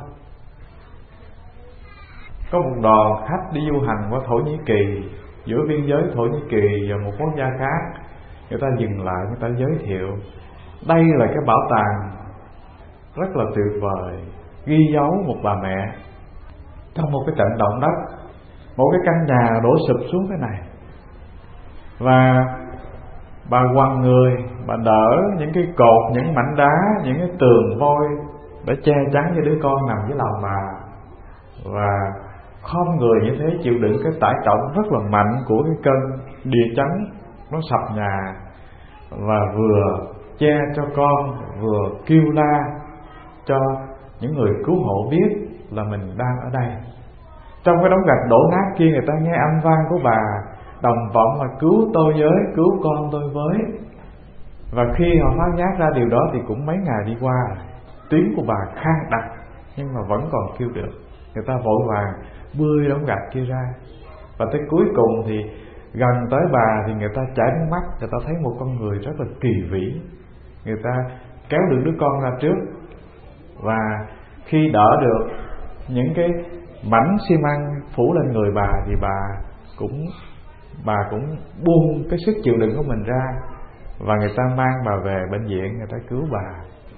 Có một đoàn khách đi du hành qua Thổ Nhĩ Kỳ, giữa biên giới Thổ Nhĩ Kỳ và một quốc gia khác. Người ta dừng lại, người ta giới thiệu đây là cái bảo tàng rất là tuyệt vời, ghi dấu một bà mẹ trong một cái trận động đất, một cái căn nhà đổ sụp xuống thế này, và bà quằn người, bà đỡ những cái cột, những mảnh đá, những cái tường vôi để che chắn cho đứa con nằm dưới lòng bà, và khom người như thế chịu đựng cái tải trọng rất là mạnh của cái cơn địa chấn nó sập nhà, và vừa che cho con, vừa kêu la cho những người cứu hộ biết là mình đang ở đây. Trong cái đống gạch đổ nát kia, người ta nghe âm vang của bà đồng vọng là cứu tôi với, cứu con tôi với. Và khi họ phát giác ra điều đó thì cũng mấy ngày đi qua, tiếng của bà khang đặc nhưng mà vẫn còn kêu được. Người ta vội vàng bươi đống gạch kia ra, và tới cuối cùng thì gần tới bà thì người ta chảy nước mắt. Người ta thấy một con người rất là kỳ vĩ. Người ta kéo được đứa con ra trước, và khi đỡ được những cái mảnh xi măng phủ lên người bà thì bà cũng bà cũng buông cái sức chịu đựng của mình ra, và người ta mang bà về bệnh viện, người ta cứu bà.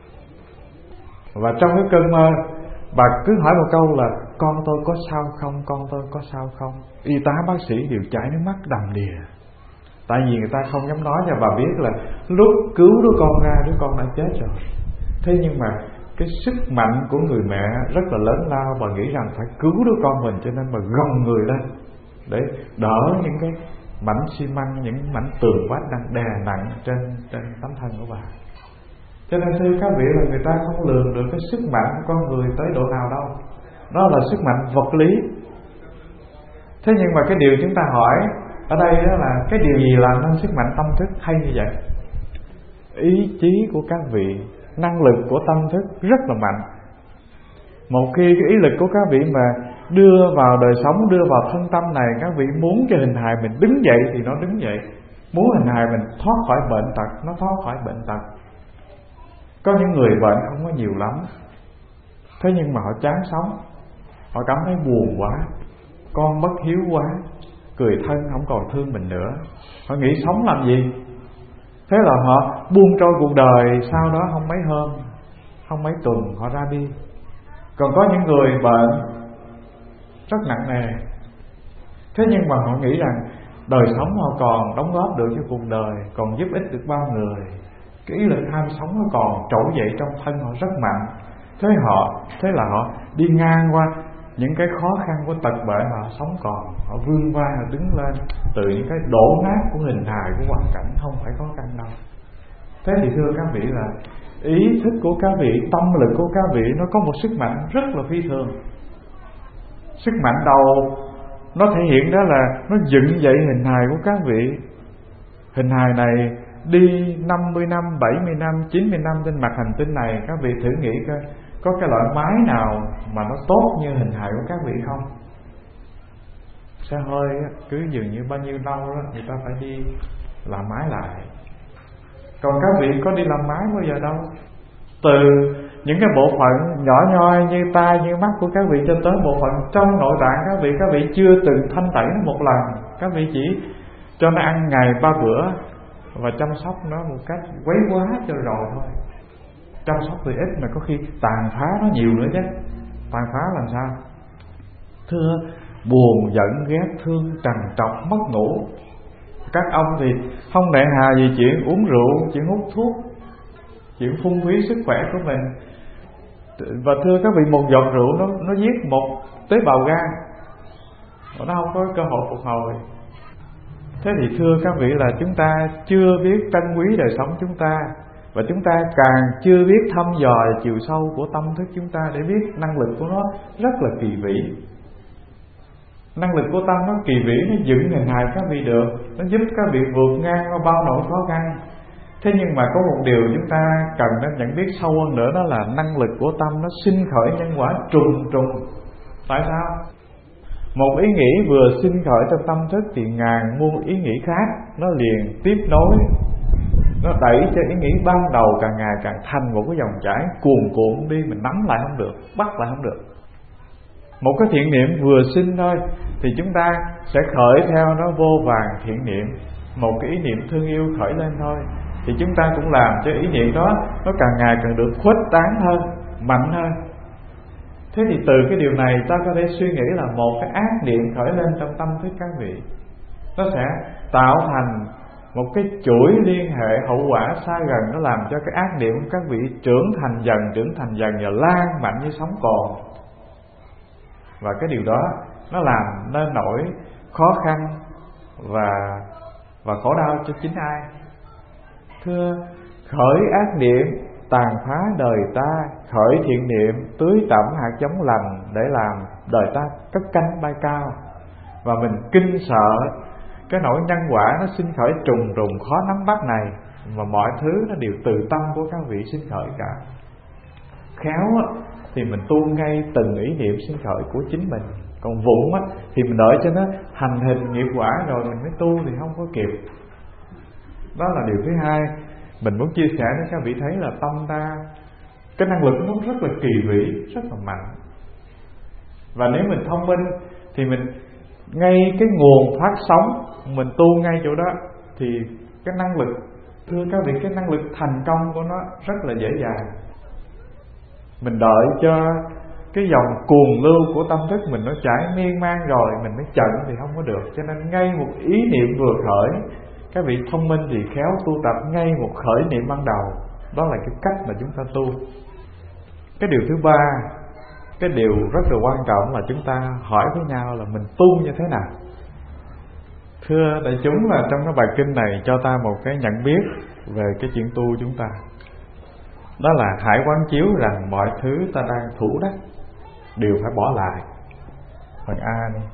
Và trong cái cơn mơ, bà cứ hỏi một câu là con tôi có sao không, con tôi có sao không. Y tá bác sĩ đều chảy nước mắt đầm đìa, tại vì người ta không dám nói cho bà biết là lúc cứu đứa con ra, đứa con đã chết rồi. Thế nhưng mà cái sức mạnh của người mẹ rất là lớn lao, bà nghĩ rằng phải cứu đứa con mình, cho nên bà gồng người lên để đỡ những cái mảnh xi măng, những mảnh tường vách đang đè nặng trên trên tấm thân của bà. Cho nên thưa các vị, là người ta không lường được cái sức mạnh của con người tới độ nào đâu. Đó là sức mạnh vật lý. Thế nhưng mà cái điều chúng ta hỏi ở đây đó là cái điều gì làm nên sức mạnh tâm thức hay như vậy? Ý chí của các vị, năng lực của tâm thức rất là mạnh. Một khi cái ý lực của các vị mà đưa vào đời sống, đưa vào thân tâm này, các vị muốn cho hình hài mình đứng dậy thì nó đứng dậy, muốn hình hài mình thoát khỏi bệnh tật, nó thoát khỏi bệnh tật. Có những người bệnh không có nhiều lắm, thế nhưng mà họ chán sống, họ cảm thấy buồn quá, con bất hiếu quá, người thân không còn thương mình nữa, họ nghĩ sống làm gì. Thế là họ buông trôi cuộc đời, sau đó không mấy hôm, không mấy tuần họ ra đi. Còn có những người bệnh rất nặng nề, thế nhưng mà họ nghĩ rằng đời sống họ còn đóng góp được cho cuộc đời, còn giúp ích được bao người. Cái ý lực ham sống nó còn trỗi dậy trong thân họ rất mạnh. Thế họ, thế là họ đi ngang qua những cái khó khăn của tật bệnh, họ sống còn, họ vươn vai, họ đứng lên từ những cái đổ nát của hình hài, của hoàn cảnh, không phải khó khăn đâu. Thế thì thưa các vị, là ý thức của các vị, tâm lực của các vị nó có một sức mạnh rất là phi thường. Sức mạnh đầu nó thể hiện đó là nó dựng dậy hình hài của các vị. Hình hài này đi năm mươi năm, bảy mươi năm, chín mươi năm trên mặt hành tinh này, các vị thử nghĩ coi có cái loại máy nào mà nó tốt như hình hài của các vị không? Xe hơi cứ dường như bao nhiêu lâu đó người ta phải đi làm máy lại. Còn các vị có đi làm máy bao giờ đâu. Từ những cái bộ phận nhỏ nhoi như tai, như mắt của các vị cho tới bộ phận trong nội tạng các vị, các vị chưa từng thanh tẩy nó một lần. Các vị chỉ cho nó ăn ngày ba bữa và chăm sóc nó một cách quấy quá cho rồi thôi. Chăm sóc thì ít mà có khi tàn phá nó nhiều nữa chứ. Tàn phá làm sao? Thưa, buồn, giận, ghét, thương, trằn trọc, mất ngủ. Các ông thì không nệ hà gì chuyện uống rượu, chuyện hút thuốc, chuyện phung phí sức khỏe của mình. Và thưa các vị, một giọt rượu nó nó giết một tế bào gan, nó không có cơ hội phục hồi. Thế thì thưa các vị là chúng ta chưa biết trân quý đời sống chúng ta, và chúng ta càng chưa biết thăm dò chiều sâu của tâm thức chúng ta để biết năng lực của nó rất là kỳ vĩ. Năng lực của tâm nó kỳ vĩ, nó dựng hình hài các vị được, nó giúp các vị vượt ngang qua bao nỗi khó khăn. Thế nhưng mà có một điều chúng ta cần nên nhận biết sâu hơn nữa, đó là năng lực của tâm nó sinh khởi nhân quả trùng trùng. Tại sao? Một ý nghĩ vừa sinh khởi trong tâm thức thì ngàn muôn ý nghĩ khác nó liền tiếp nối, nó đẩy cho ý nghĩ ban đầu càng ngày càng thành một cái dòng chảy cuồn cuộn đi, mình nắm lại không được, bắt lại không được. Một cái thiện niệm vừa sinh thôi thì chúng ta sẽ khởi theo nó vô vàn thiện niệm. Một cái ý niệm thương yêu khởi lên thôi thì chúng ta cũng làm cho ý niệm đó nó càng ngày càng được khuếch tán hơn, mạnh hơn. Thế thì từ cái điều này ta có thể suy nghĩ là một cái ác niệm khởi lên trong tâm thức các vị, nó sẽ tạo thành một cái chuỗi liên hệ hậu quả xa gần, nó làm cho cái ác niệm của các vị trưởng thành dần, trưởng thành dần và lan mạnh như sóng cồn. Và cái điều đó nó làm nên nỗi khó khăn và và khổ đau cho chính ai? Thưa, khởi ác niệm tàn phá đời ta, khởi thiện niệm tưới tẩm hạt giống lành để làm đời ta cất cánh bay cao. Và mình kinh sợ cái nỗi nhân quả nó sinh khởi trùng trùng khó nắm bắt này, mà mọi thứ nó đều từ tâm của các vị sinh khởi cả. Khéo thì mình tu ngay từng ý niệm sinh khởi của chính mình, còn vụng thì mình đợi cho nó hành hình nghiệp quả rồi mình mới tu thì không có kịp. Đó là điều thứ hai mình muốn chia sẻ để các vị thấy là tâm ta, cái năng lực nó rất là kỳ vĩ, rất là mạnh. Và nếu mình thông minh thì mình ngay cái nguồn phát sóng mình tu ngay chỗ đó, thì cái năng lực, thưa các vị, cái năng lực thành công của nó rất là dễ dàng. Mình đợi cho cái dòng cuồng lưu của tâm thức mình nó chảy miên man rồi mình mới chận thì không có được. Cho nên ngay một ý niệm vừa khởi, các vị thông minh thì khéo tu tập ngay một khởi niệm ban đầu. Đó là cái cách mà chúng ta tu. Cái điều thứ ba, cái điều rất là quan trọng là chúng ta hỏi với nhau là mình tu như thế nào. Thưa đại chúng, là trong cái bài kinh này cho ta một cái nhận biết về cái chuyện tu chúng ta. Đó là hãy quán chiếu rằng mọi thứ ta đang thủ đắc đều phải bỏ lại. Phần A đi.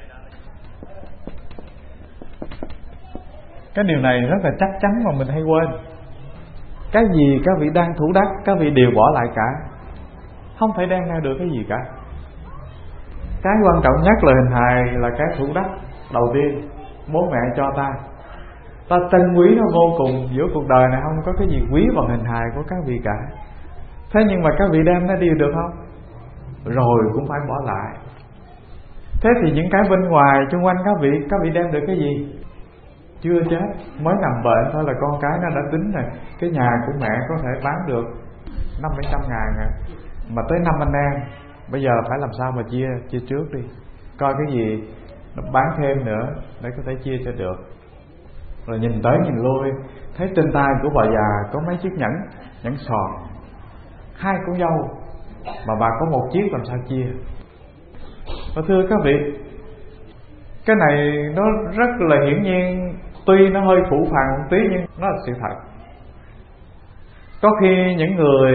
Cái điều này rất là chắc chắn mà mình hay quên. Cái gì các vị đang thủ đắc, các vị đều bỏ lại cả, không thể đem ra được cái gì cả. Cái quan trọng nhất là hình hài là cái thủ đắc đầu tiên bố mẹ cho ta. Ta trân quý nó vô cùng. Giữa cuộc đời này không có cái gì quý bằng hình hài của các vị cả. Thế nhưng mà các vị đem nó đi được không? Rồi cũng phải bỏ lại. Thế thì những cái bên ngoài xung quanh các vị, các vị đem được cái gì? Chưa chết, mới nằm bệnh thôi là con cái nó đã tính rồi. Cái nhà của mẹ có thể bán được năm bảy trăm ngàn à. Mà tới năm anh em, bây giờ phải làm sao mà chia chia trước đi, coi cái gì nó bán thêm nữa để có thể chia cho được. Rồi nhìn tới nhìn lui, thấy trên tay của bà già có mấy chiếc nhẫn, nhẫn sòn, hai con dâu, mà bà có một chiếc làm sao chia. Và thưa các vị, cái này nó rất là hiển nhiên, tuy nó hơi phủ phàng một tí nhưng nó là sự thật. Có khi những người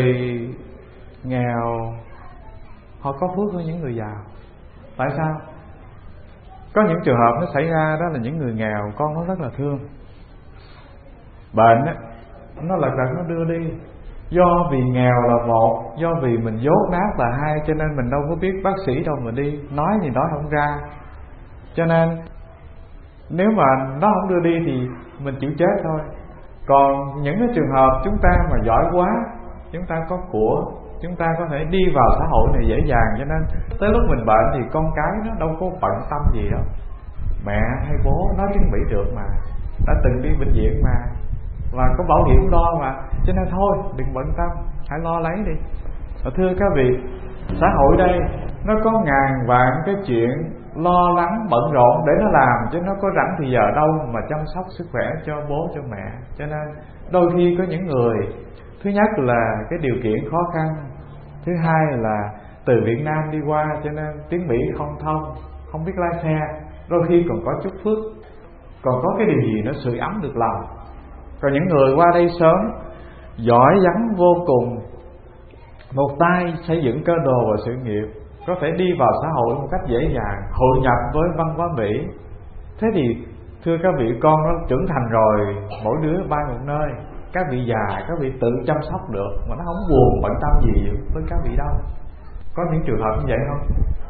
nghèo họ có phước hơn những người giàu. Tại sao? Có những trường hợp nó xảy ra đó là những người nghèo con nó rất là thương. Bệnh á, nó lật đật nó đưa đi. Do vì nghèo là một, do vì mình dốt nát là hai, cho nên mình đâu có biết bác sĩ đâu mà đi, nói gì nói không ra. Cho nên nếu mà nó không đưa đi thì mình chịu chết thôi. Còn những cái trường hợp chúng ta mà giỏi quá, chúng ta có của, chúng ta có thể đi vào xã hội này dễ dàng, cho nên tới lúc mình bệnh thì con cái nó đâu có bận tâm gì đâu. Mẹ hay bố nó tiếng Mỹ được mà, đã từng đi bệnh viện mà, và có bảo hiểm lo mà, cho nên thôi đừng bận tâm, hãy lo lấy đi. Và thưa các vị, xã hội đây nó có ngàn vạn cái chuyện lo lắng bận rộn để nó làm, chứ nó có rảnh thì giờ đâu mà chăm sóc sức khỏe cho bố cho mẹ. Cho nên đôi khi có những người, thứ nhất là cái điều kiện khó khăn, thứ hai là từ Việt Nam đi qua cho nên tiếng Mỹ không thông, không biết lái xe, đôi khi còn có chút phước, còn có cái điều gì nó sưởi ấm được lòng. Còn những người qua đây sớm, giỏi vắng vô cùng, một tay xây dựng cơ đồ và sự nghiệp, có thể đi vào xã hội một cách dễ dàng, hội nhập với văn hóa Mỹ. Thế thì thưa các vị, con nó trưởng thành rồi, mỗi đứa bay một nơi, các vị già các vị tự chăm sóc được, mà nó không buồn bận tâm gì với các vị đâu. Có những trường hợp như vậy không?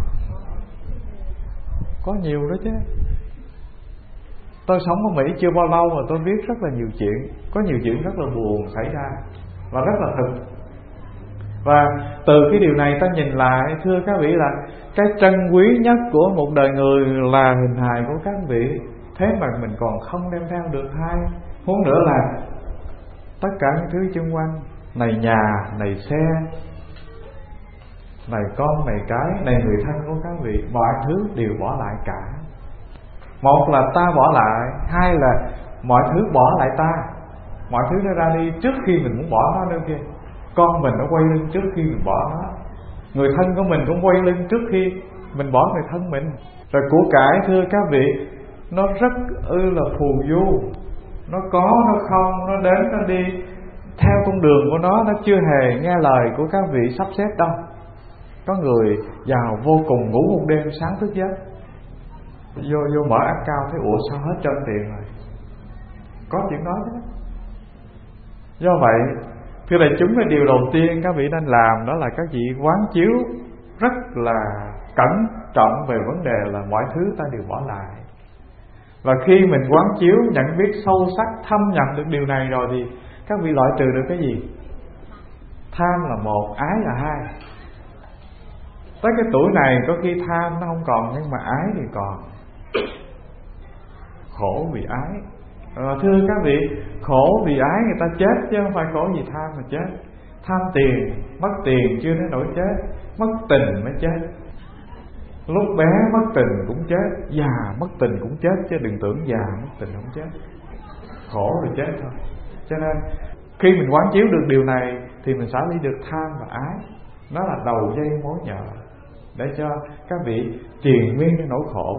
Có nhiều đó chứ. Tôi sống ở Mỹ chưa bao lâu mà tôi biết rất là nhiều chuyện. Có nhiều chuyện rất là buồn xảy ra và rất là thực. Và từ cái điều này ta nhìn lại, thưa các vị, là cái trân quý nhất của một đời người là hình hài của các vị. Thế mà mình còn không đem theo được hai. Huống nữa là tất cả những thứ xung quanh, này nhà, này xe, này con, này cái, này người thân của các vị, mọi thứ đều bỏ lại cả. Một là ta bỏ lại, hai là mọi thứ bỏ lại ta. Mọi thứ nó ra đi trước khi mình muốn bỏ nó nữa kia. Con mình nó quay lưng trước khi mình bỏ nó, người thân của mình cũng quay lưng trước khi mình bỏ người thân mình. Rồi của cải, thưa các vị, nó rất ư là phù du. Nó có, nó không, nó đến, nó đi theo con đường của nó, nó chưa hề nghe lời của các vị sắp xếp đâu. Có người giàu vô cùng, ngủ một đêm sáng thức giấc, Vô vô mở áp cao thấy ủa sao hết trơn tiền rồi. Có chuyện đó chứ. Do vậy, thưa đại chúng, cái điều đầu tiên các vị nên làm đó là các vị quán chiếu rất là cẩn trọng về vấn đề là mọi thứ ta đều bỏ lại. Và khi mình quán chiếu, nhận biết sâu sắc, thâm nhập được điều này rồi thì các vị loại trừ được cái gì? Tham là một, ái là hai. Tới cái tuổi này có khi tham nó không còn, nhưng mà ái thì còn. Khổ vì ái. À, thưa các vị, khổ vì ái người ta chết, chứ không phải khổ vì tham mà chết. Tham tiền, mất tiền chưa đến nỗi chết, mất tình mới chết. Lúc bé mất tình cũng chết, già mất tình cũng chết, chứ đừng tưởng già mất tình không chết. Khổ rồi chết thôi. Cho nên khi mình quán chiếu được điều này thì mình xả ly được tham và ái. Nó là đầu dây mối nhợ để cho các vị triền miên cái nỗi khổ.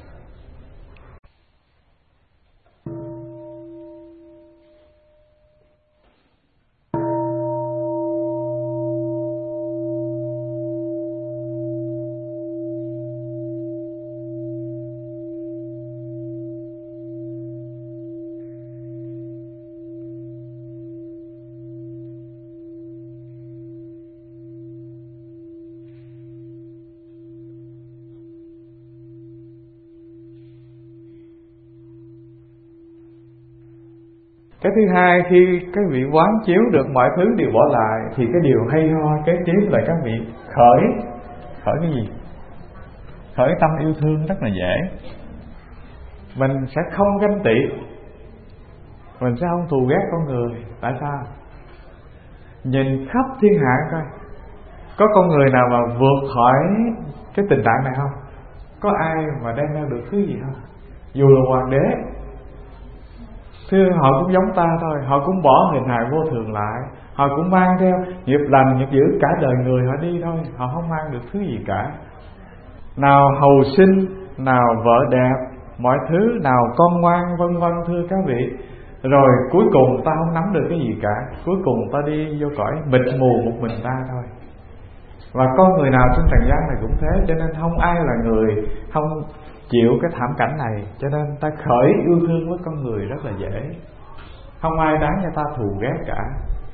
Cái thứ hai, khi các vị quán chiếu được mọi thứ đều bỏ lại thì cái điều hay ho kế tiếp là các vị khởi khởi cái gì? Khởi tâm yêu thương rất là dễ. Mình sẽ không ganh tị, mình sẽ không thù ghét con người. Tại sao? Nhìn khắp thiên hạ coi, có con người nào mà vượt khỏi cái tình trạng này không? Có ai mà đem theo được thứ gì không? Dù là hoàng đế, thưa họ cũng giống ta thôi, họ cũng bỏ hình hài vô thường lại, họ cũng mang theo nghiệp lành nghiệp dữ cả đời người họ đi thôi, họ không mang được thứ gì cả. Nào hầu sinh, nào vợ đẹp, mọi thứ, nào con ngoan, vân vân, thưa các vị. Rồi cuối cùng ta không nắm được cái gì cả, cuối cùng ta đi vô cõi mịt mù một mình ta thôi. Và con người nào trên trần gian này cũng thế, cho nên không ai là người không chịu cái thảm cảnh này, cho nên ta khởi yêu thương với con người rất là dễ. Không ai đáng cho ta thù ghét cả.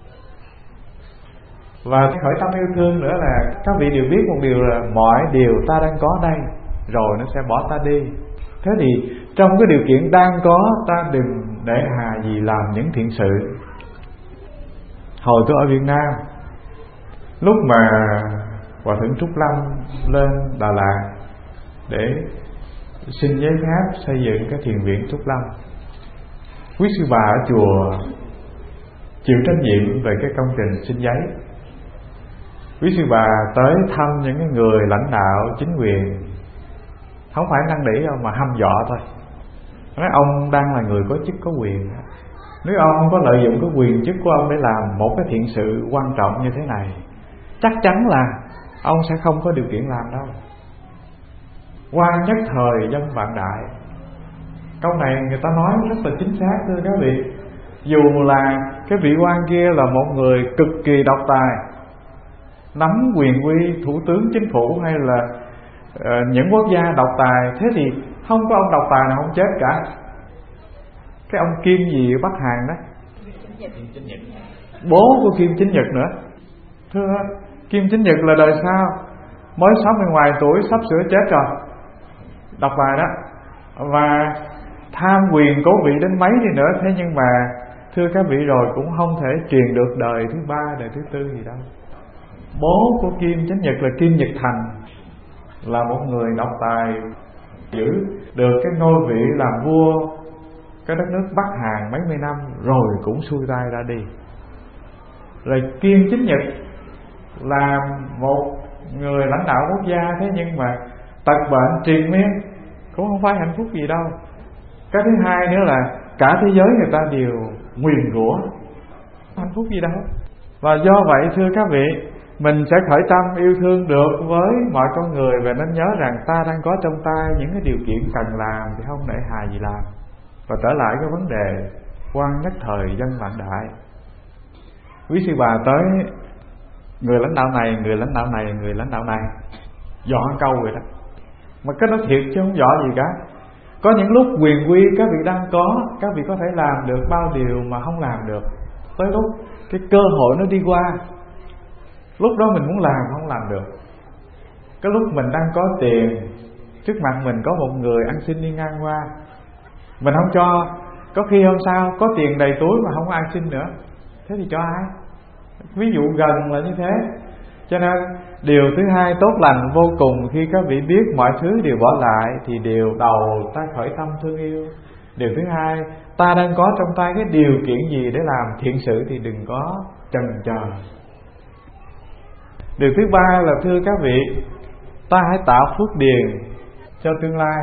Và cái khởi tâm yêu thương nữa là các vị đều biết một điều là mọi điều ta đang có đây rồi nó sẽ bỏ ta đi. Thế thì trong cái điều kiện đang có, ta đừng để hà gì làm những thiện sự. Hồi tôi ở Việt Nam, lúc mà Hòa thượng Trúc Lâm lên Đà Lạt để xin giấy phép xây dựng cái thiền viện Trúc Lâm, quý sư bà ở chùa chịu trách nhiệm về cái công trình xin giấy. Quý sư bà tới thăm những cái người lãnh đạo chính quyền, không phải năn nỉ đâu mà hăm dọa thôi. Nói ông đang là người có chức có quyền, nếu ông không có lợi dụng cái quyền chức của ông để làm một cái thiện sự quan trọng như thế này, chắc chắn là ông sẽ không có điều kiện làm đâu. Quan nhất thời dân vạn đại, câu này người ta nói rất là chính xác thưa các vị. Dù là cái vị quan kia là một người cực kỳ độc tài, nắm quyền uy thủ tướng chính phủ hay là uh, những quốc gia độc tài, thế thì không có ông độc tài nào không chết cả. Cái ông Kim gì ở Bắc Hàn đó, bố của Kim Chính Nhật nữa. Thưa, Kim Chính Nhật là đời sau, mới sáu mươi ngoài tuổi, sắp sửa chết rồi, độc tài đó, và tham quyền cố vị đến mấy đi nữa. Thế nhưng mà thưa các vị rồi cũng không thể truyền được đời thứ ba, đời thứ tư gì đâu. Bố của Kim Chánh Nhật là Kim Nhật Thành, là một người độc tài, giữ được cái ngôi vị làm vua cái đất nước Bắc Hàn mấy mươi năm rồi cũng xuôi tay ra đi. Rồi Kim Chánh Nhật là một người lãnh đạo quốc gia, thế nhưng mà tật bệnh triền miên, cũng không phải hạnh phúc gì đâu. Cái thứ hai nữa là cả thế giới người ta đều nguyền rủa, hạnh phúc gì đâu. Và do vậy thưa các vị, mình sẽ khởi tâm yêu thương được với mọi con người, và nên nhớ rằng ta đang có trong tay những cái điều kiện cần làm thì không để hà gì làm. Và trở lại cái vấn đề quan nhất thời dân vạn đại, quý sư bà tới người lãnh đạo này, người lãnh đạo này, người lãnh đạo này, dọa câu rồi đó. Mà cái đó thiệt chứ không dọa gì cả. Có những lúc quyền quy các vị đang có, các vị có thể làm được bao điều mà không làm được. Tới lúc cái cơ hội nó đi qua, lúc đó mình muốn làm không làm được. Cái lúc mình đang có tiền, trước mặt mình có một người ăn xin đi ngang qua, mình không cho, có khi hôm sau có tiền đầy túi mà không có ăn xin nữa, thế thì cho ai? Ví dụ gần là như thế. Cho nên điều thứ hai tốt lành vô cùng, khi các vị biết mọi thứ đều bỏ lại thì điều đầu ta khởi tâm thương yêu. Điều thứ hai, ta đang có trong tay cái điều kiện gì để làm thiện sự thì đừng có chần chờ. Điều thứ ba là thưa các vị, ta hãy tạo phước điền cho tương lai.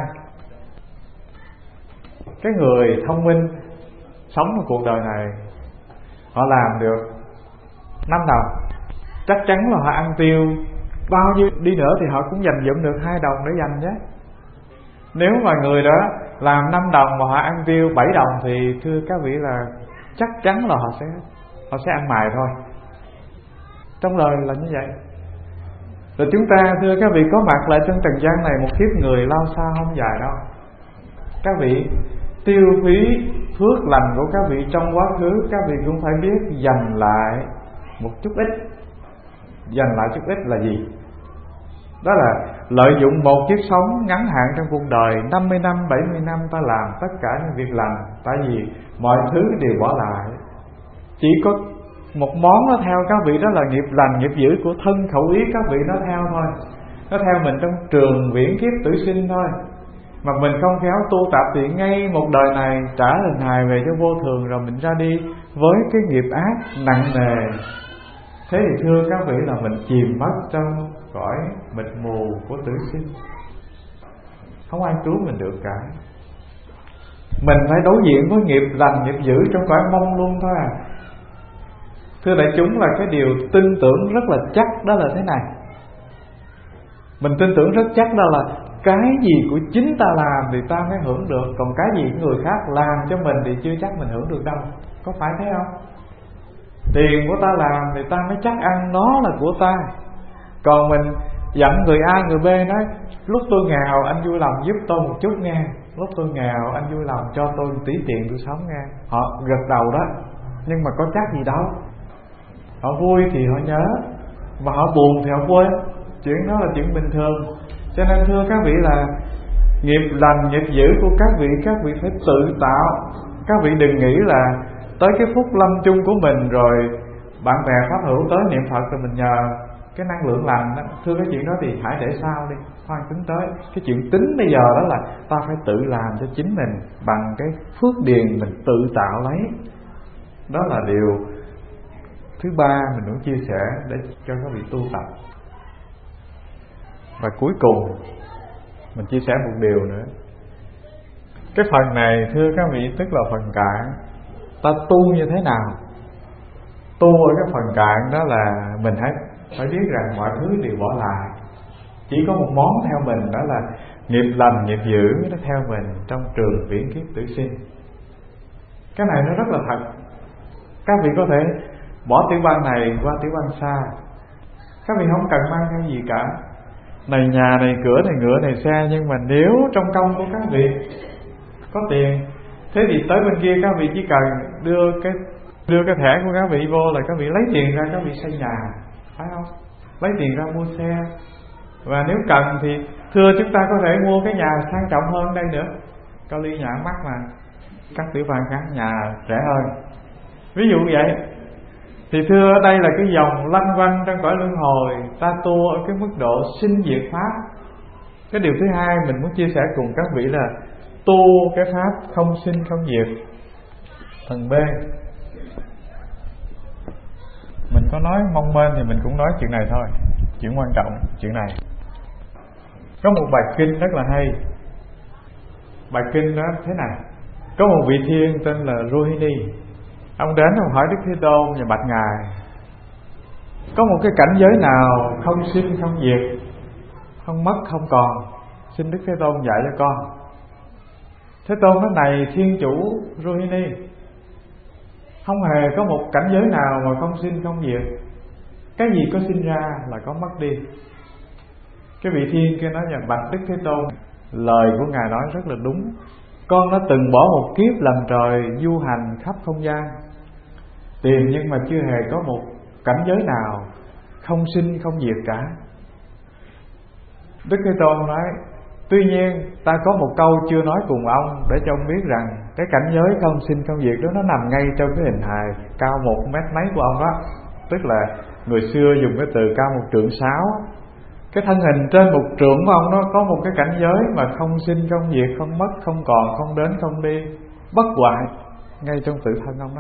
Cái người thông minh sống ở cuộc đời này, họ làm được năm đồng, chắc chắn là họ ăn tiêu bao nhiêu đi nữa thì họ cũng dành dụm được hai đồng để dành chứ. Nếu mà người đó làm năm đồng mà họ ăn tiêu bảy đồng thì thưa các vị là chắc chắn là họ sẽ họ sẽ ăn mài thôi. Trong đời là như vậy. Rồi chúng ta thưa các vị có mặt lại trên trần gian này, một kiếp người lao xa không dài đâu. Các vị tiêu phí phước lành của các vị trong quá khứ, các vị cũng phải biết dành lại một chút ít. Dành lại chút ít là gì? Đó là lợi dụng một kiếp sống ngắn hạn trong cuộc đời, năm mươi năm, bảy mươi năm ta làm tất cả những việc lành. Tại vì mọi thứ đều bỏ lại, chỉ có một món nó theo các vị, đó là nghiệp lành, nghiệp dữ của thân khẩu ý các vị nó theo thôi. Nó theo mình trong trường viễn kiếp tử sinh thôi. Mà mình không khéo tu tập thì ngay một đời này trả hình hài về cho vô thường, rồi mình ra đi với cái nghiệp ác nặng nề. Thế thì thưa các vị là mình chìm mất trong cõi mịt mù của tử sinh, không ai cứu mình được cả. Mình phải đối diện với nghiệp lành, nghiệp dữ trong cõi mông luôn thôi à. Thưa đại chúng, là cái điều tin tưởng rất là chắc đó là thế này. Mình tin tưởng rất chắc đó là cái gì của chính ta làm thì ta mới hưởng được, còn cái gì người khác làm cho mình thì chưa chắc mình hưởng được đâu. Có phải thế không? Tiền của ta làm thì ta mới chắc ăn nó là của ta. Còn mình Giận người A người B nói lúc tôi nghèo anh vui lòng giúp tôi một chút nghe, lúc tôi nghèo anh vui lòng cho tôi một tí tiền tôi sống nghe. Họ gật đầu đó, nhưng mà có chắc gì đâu. Họ vui thì họ nhớ, mà họ buồn thì họ quên. Chuyện đó là chuyện bình thường. Cho nên thưa các vị là nghiệp lành nghiệp dữ của các vị, các vị phải tự tạo. Các vị đừng nghĩ là tới cái phút lâm chung của mình rồi bạn bè pháp hữu tới niệm Phật rồi mình nhờ cái năng lượng lành đó. Thưa cái chuyện đó thì hãy để sau đi, khoan tính tới. Cái chuyện tính bây giờ đó là ta phải tự làm cho chính mình bằng cái phước điền mình tự tạo lấy. Đó là điều thứ ba mình muốn chia sẻ để cho các vị tu tập. Và cuối cùng mình chia sẻ một điều nữa. Cái phần này thưa các vị tức là phần cạn. Ta tu như thế nào? Tu ở cái phần cạn đó là mình hãy phải biết rằng mọi thứ đều bỏ lại. Chỉ có một món theo mình, đó là nghiệp lành nghiệp dữ nó theo mình trong trường viễn kiếp tử sinh. Cái này nó rất là thật. Các vị có thể bỏ tiểu bang này qua tiểu bang xa. Các vị không cần mang theo gì cả. Này nhà, này cửa, này ngựa, này xe. Nhưng mà nếu trong công của các vị có tiền, thế thì tới bên kia các vị chỉ cần đưa cái đưa cái thẻ của các vị vô là các vị lấy tiền ra các vị xây nhà, phải không? Lấy tiền ra mua xe. Và nếu cần thì thưa chúng ta có thể mua cái nhà sang trọng hơn đây nữa. Cao Ly nhà mắc mà, các tiểu bang khác nhà rẻ hơn. Ví dụ vậy. Thì thưa ở đây là cái dòng lanh quanh trong cõi luân hồi. Ta tu ở cái mức độ sinh diệt pháp. Cái điều thứ hai mình muốn chia sẻ cùng các vị là tu cái pháp không sinh không diệt. Phần B mình có nói mong bên thì mình cũng nói chuyện này thôi. Chuyện quan trọng, chuyện này. Có một bài kinh rất là hay. Bài kinh đó thế này. Có một vị thiên tên là Rohini. Ông đến ông hỏi Đức Thế Tôn và bạch Ngài: có một cái cảnh giới nào không sinh không diệt, không mất không còn, xin Đức Thế Tôn dạy cho con. Thế Tôn nói: này thiên chủ Rohini, không hề có một cảnh giới nào mà không sinh không diệt. Cái gì có sinh ra là có mất đi. Cái vị thiên kia nói: nhà bạch Đức Thế Tôn, lời của Ngài nói rất là đúng. Con đã từng bỏ một kiếp làm trời du hành khắp không gian, tìm nhưng mà chưa hề có một cảnh giới nào không sinh không diệt cả. Đức Thế Tôn nói: tuy nhiên ta có một câu chưa nói cùng ông, để cho ông biết rằng cái cảnh giới không sinh không diệt đó nó nằm ngay trong cái hình hài cao một mét mấy của ông đó. Tức là người xưa dùng cái từ cao một trượng sáu. Cái thân hình trên một trượng của ông nó có một cái cảnh giới mà không sinh không diệt, không mất không còn, không đến không đi, bất hoại ngay trong tự thân ông đó.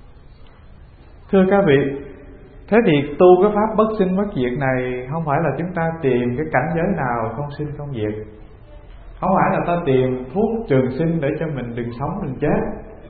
Thưa các vị, thế thì tu cái pháp bất sinh bất diệt này không phải là chúng ta tìm cái cảnh giới nào không sinh không diệt, không phải là ta tìm thuốc trường sinh để cho mình đừng sống đừng chết,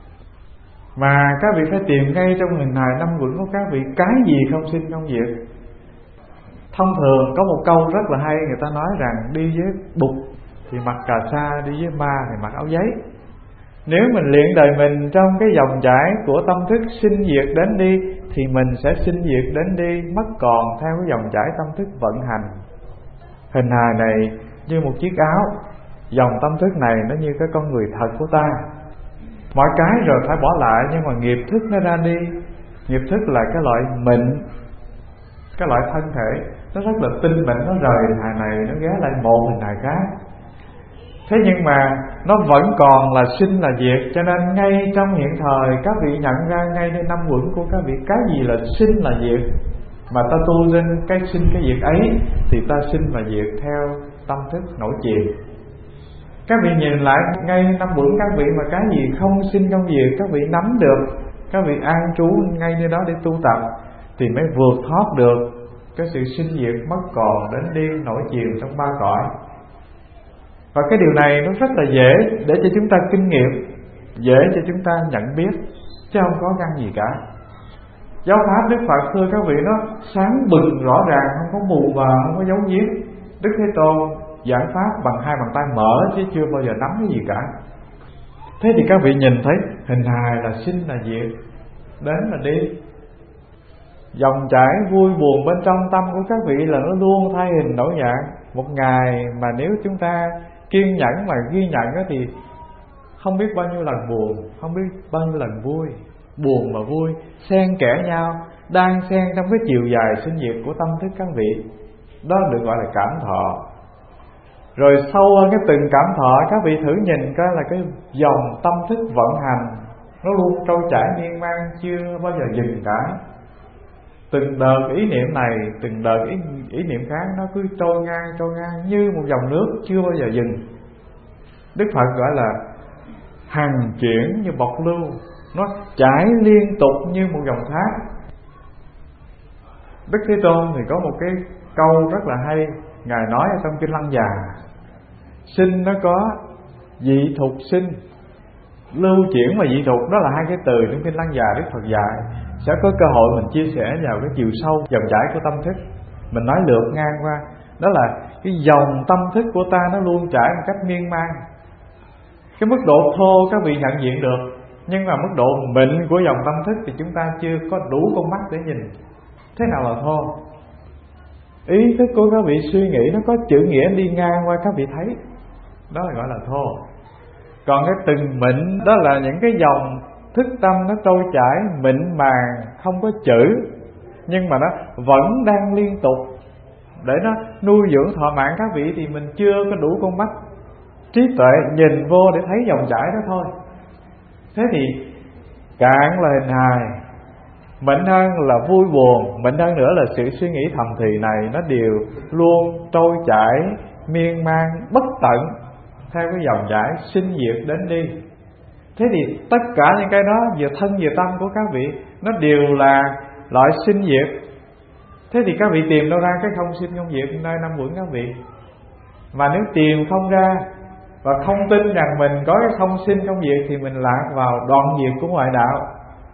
mà các vị phải tìm ngay trong hình hài năm quẩn của các vị cái gì không sinh không diệt. Thông thường có một câu rất là hay, người ta nói rằng đi với Bụt thì mặc cà sa, đi với ma thì mặc áo giấy. Nếu mình luyện đời mình trong cái dòng chảy của tâm thức sinh diệt đến đi, thì mình sẽ sinh diệt đến đi, mất còn theo cái dòng chảy tâm thức vận hành. Hình hài này như một chiếc áo, dòng tâm thức này nó như cái con người thật của ta. Mọi cái rồi phải bỏ lại, nhưng mà nghiệp thức nó ra đi. Nghiệp thức là cái loại mịn, cái loại thân thể nó rất là tinh mịn, nó rời hình hài này nó ghé lại một hình hài khác. Thế nhưng mà nó vẫn còn là sinh là diệt. Cho nên ngay trong hiện thời các vị nhận ra ngayในnăm quẩn của các vị cái gì là sinh là diệt, mà ta tu lên cái sinh cái diệt ấy thì ta sinh và diệt theo tâm thức nổi chiều. Các vị nhìn lại ngay năm quẩn các vị mà cái gì không sinh không diệt các vị nắm được, các vị an trú ngay nơi đó để tu tập, thì mới vượt thoát được cái sự sinh diệt mất còn đến đi nổi chiều trong ba cõi. Và cái điều này nó rất là dễ để cho chúng ta kinh nghiệm, dễ cho chúng ta nhận biết, chứ không có găng gì cả. Giáo pháp Đức Phật thưa các vị nó sáng bừng rõ ràng, không có mù mờ, không có giấu giếm. Đức Thế Tôn giảng pháp bằng hai bàn tay mở chứ chưa bao giờ nắm cái gì cả. Thế thì các vị nhìn thấy hình hài là sinh là diệt, đến là đi. Dòng chảy vui buồn bên trong tâm của các vị là nó luôn thay hình đổi dạng. Một ngày mà nếu chúng ta kiên nhẫn mà ghi nhận đó thì không biết bao nhiêu lần buồn, không biết bao nhiêu lần vui. Buồn và vui xen kẽ nhau, đang xen trong cái chiều dài sinh diệt của tâm thức các vị. Đó được gọi là cảm thọ. Rồi sâu hơn cái từng cảm thọ, các vị thử nhìn coi là cái dòng tâm thức vận hành nó luôn trôi chảy miên man, chưa bao giờ dừng cả. Từng đợt ý niệm này, từng đợt ý, ý niệm khác nó cứ trôi ngang, trôi ngang như một dòng nước chưa bao giờ dừng. Đức Phật gọi là hằng chuyển như bọt lưu, nó chảy liên tục như một dòng thác. Đức Thế Tôn thì có một cái câu rất là hay, Ngài nói ở trong Kinh Lăng Già: sinh nó có dị thục sinh, lưu chuyển và dị thục, đó là hai cái từ trong Kinh Lăng Già Đức Phật dạy. Sẽ có cơ hội mình chia sẻ vào cái chiều sâu dòng chảy của tâm thức. Mình nói lượt ngang qua, đó là cái dòng tâm thức của ta nó luôn chảy một cách miên man. Cái mức độ thô các vị nhận diện được, nhưng mà mức độ mịn của dòng tâm thức thì chúng ta chưa có đủ con mắt để nhìn. Thế nào là thô? Ý thức của các vị suy nghĩ nó có chữ nghĩa đi ngang qua các vị thấy, đó là gọi là thô. Còn cái từng mịn đó là những cái dòng thức tâm nó trôi chảy mịn màng, không có chữ, nhưng mà nó vẫn đang liên tục để nó nuôi dưỡng thọ mạng các vị. Thì mình chưa có đủ con mắt trí tuệ nhìn vô để thấy dòng chảy đó thôi. Thế thì cạn là hình hài, mịn hơn là vui buồn, mịn hơn nữa là sự suy nghĩ thầm thì này, nó đều luôn trôi chảy miên man bất tận theo cái dòng chảy sinh diệt đến đi. Thế thì tất cả những cái đó vừa thân vừa tâm của các vị nó đều là loại sinh diệt. Thế thì các vị tìm đâu ra cái không sinh không diệt nơi năm uẩn các vị? Mà nếu tìm không ra và không tin rằng mình có cái không sinh không diệt thì mình lạc vào đoạn diệt của ngoại đạo.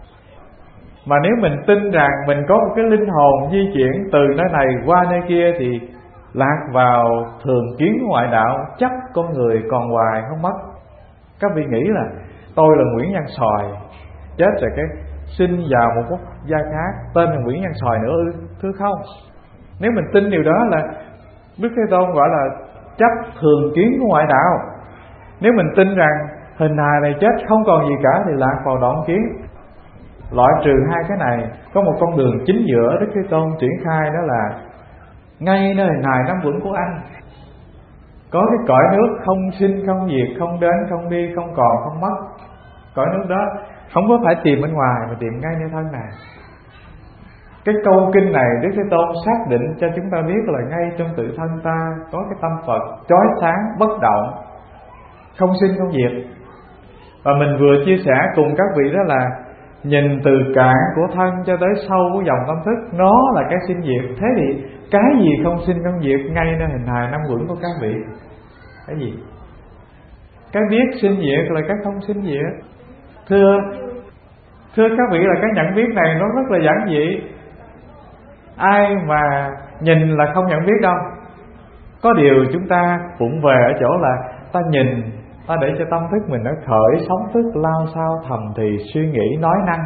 Mà nếu mình tin rằng mình có một cái linh hồn di chuyển từ nơi này qua nơi kia thì lạc vào thường kiến của ngoại đạo, chấp con người còn hoài không mất. Các vị nghĩ là tôi là Nguyễn Văn Sòi, chết rồi cái sinh vào một quốc gia khác tên là Nguyễn Văn Sòi nữa ư? Thưa không. Nếu mình tin điều đó là Đức Thế Tôn gọi là chấp thường kiến của ngoại đạo. Nếu mình tin rằng hình hài này chết không còn gì cả thì lạc vào đoạn kiến. Loại trừ hai cái này, có một con đường chính giữa Đức Thế Tôn triển khai, đó là ngay nơi hình hài năm uẩn của anh có cái cõi nước không sinh không diệt, không đến không đi, không còn không mất. Cõi nước đó không có phải tìm bên ngoài mà tìm ngay nơi thân này. Cái câu kinh này Đức Thế Tôn xác định cho chúng ta biết là ngay trong tự thân ta có cái tâm Phật chói sáng bất động, không sinh không diệt. Và mình vừa chia sẻ cùng các vị đó là nhìn từ cạn của thân cho tới sâu của dòng tâm thức, nó là cái sinh diệt. Thế thì cái gì không sinh không diệt ngay nơi hình hài năm uẩn của các vị? Cái gì? Cái biết sinh diệt là cái không sinh diệt. Thưa Thưa các vị, là cái nhận biết này nó rất là giản dị. Ai mà nhìn là không nhận biết đâu. Có điều chúng ta vụng về ở chỗ là ta nhìn, ta để cho tâm thức mình nó khởi sóng thức lao sao thầm thì suy nghĩ nói năng.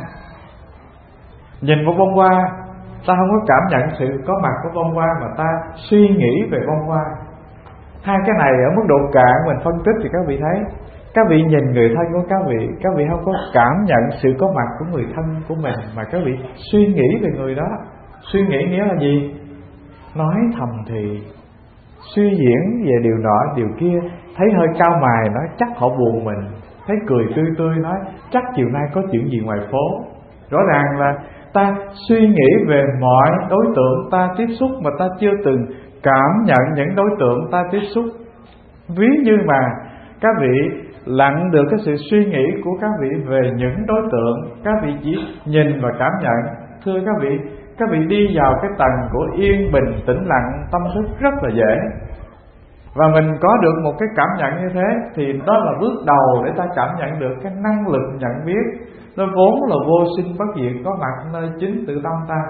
Nhìn một bông hoa, ta không có cảm nhận sự có mặt của bông hoa mà ta suy nghĩ về bông hoa. Hai cái này ở mức độ cạn mình phân tích thì các vị thấy, các vị nhìn người thân của các vị, các vị không có cảm nhận sự có mặt của người thân của mình, mà các vị suy nghĩ về người đó. Suy nghĩ nghĩa là gì? Nói thầm thì, suy diễn về điều nọ điều kia. Thấy hơi cao mài nói chắc họ buồn mình, thấy cười tươi tươi nói chắc chiều nay có chuyện gì ngoài phố. Rõ ràng là ta suy nghĩ về mọi đối tượng ta tiếp xúc mà ta chưa từng cảm nhận những đối tượng ta tiếp xúc. Ví như mà các vị lặng được cái sự suy nghĩ của các vị về những đối tượng, các vị chỉ nhìn và cảm nhận. Thưa các vị, các vị đi vào cái tầng của yên bình tĩnh lặng tâm thức rất là dễ. Và mình có được một cái cảm nhận như thế thì đó là bước đầu để ta cảm nhận được cái năng lực nhận biết nó vốn là vô sinh bất diệt, có mặt nơi chính tự tâm ta.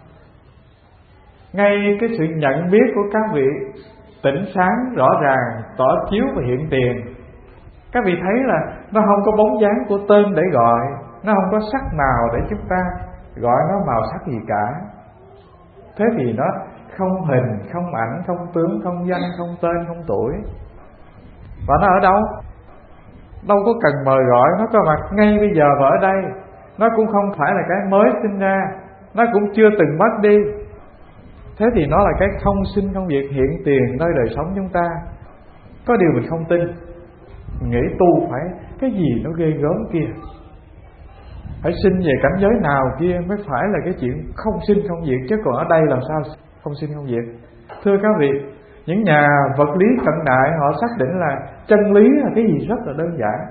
Ngay cái sự nhận biết của các vị tỉnh sáng rõ ràng, tỏ chiếu và hiện tiền. Các vị thấy là nó không có bóng dáng của tên để gọi, nó không có sắc nào để chúng ta gọi nó màu sắc gì cả. Thế thì nó không hình, không ảnh, không tướng, không danh, không tên, không tuổi. Và nó ở đâu? Đâu có cần mời gọi, nó có mặt ngay bây giờ và ở đây. Nó cũng không phải là cái mới sinh ra, nó cũng chưa từng mất đi. Thế thì nó là cái không sinh không diệt hiện tiền nơi đời sống chúng ta. Có điều mình không tin, mình nghĩ tu phải cái gì nó ghê gớm kia, phải sinh về cảnh giới nào kia mới phải là cái chuyện không sinh không diệt. Chứ còn ở đây làm sao không sinh không diệt? Thưa các vị, những nhà vật lý cận đại họ xác định là chân lý là cái gì rất là đơn giản.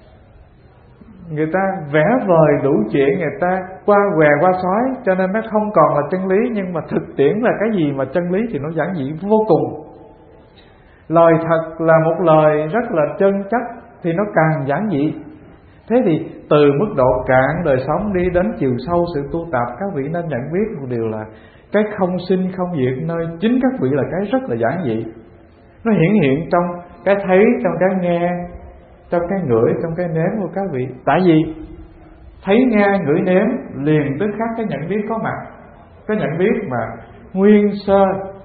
Người ta vẽ vời đủ chuyện, người ta qua què qua sói, cho nên nó không còn là chân lý. Nhưng mà thực tiễn là cái gì mà chân lý thì nó giản dị vô cùng. Lời thật là một lời rất là chân chất thì nó càng giản dị. Thế thì từ mức độ cạn đời sống đi đến chiều sâu sự tu tập, các vị nên nhận biết một điều là cái không sinh không diệt nơi chính các vị là cái rất là giản dị. Nó hiển hiện trong cái thấy, trong cái nghe, trong cái ngửi, trong cái nếm của các vị. Tại vì thấy nghe ngửi nếm liền tức khắc cái nhận biết có mặt. Cái nhận biết mà nguyên sơ,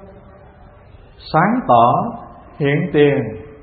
sáng tỏ, hiện tiền.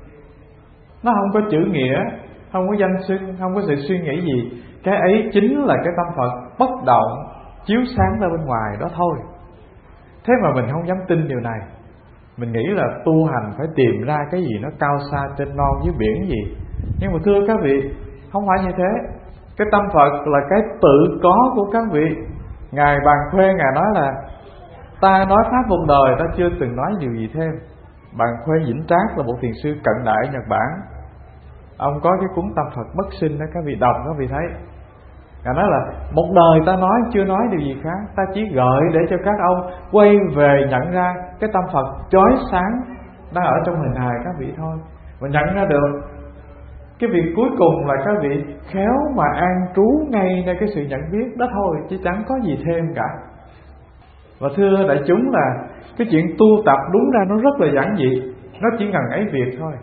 Nó không có chữ nghĩa, không có danh xưng, không có sự suy nghĩ gì. Cái ấy chính là cái tâm Phật bất động chiếu sáng ra bên ngoài đó thôi. Thế mà mình không dám tin điều này. Mình nghĩ là tu hành phải tìm ra cái gì nó cao xa trên non dưới biển gì. Nhưng mà thưa các vị, không phải như thế. Cái tâm Phật là cái tự có của các vị. Ngài Bàn Khuê Ngài nói là ta nói pháp một đời, ta chưa từng nói điều gì thêm. Bàn Khuê Vĩnh Trác là một thiền sư cận đại Nhật Bản. Ông có cái cuốn Tâm Phật Bất Sinh đó, các vị đọc các vị thấy. Ngài nói là một đời ta nói chưa nói điều gì khác, ta chỉ gợi để cho các ông quay về nhận ra cái tâm Phật chói sáng đang ở trong hình hài các vị thôi. Và nhận ra được cái việc cuối cùng là các vị khéo mà an trú ngay nơi cái sự nhận biết đó thôi, chứ chẳng có gì thêm cả. Và thưa đại chúng là cái chuyện tu tập đúng ra nó rất là giản dị, nó chỉ cần ấy việc thôi.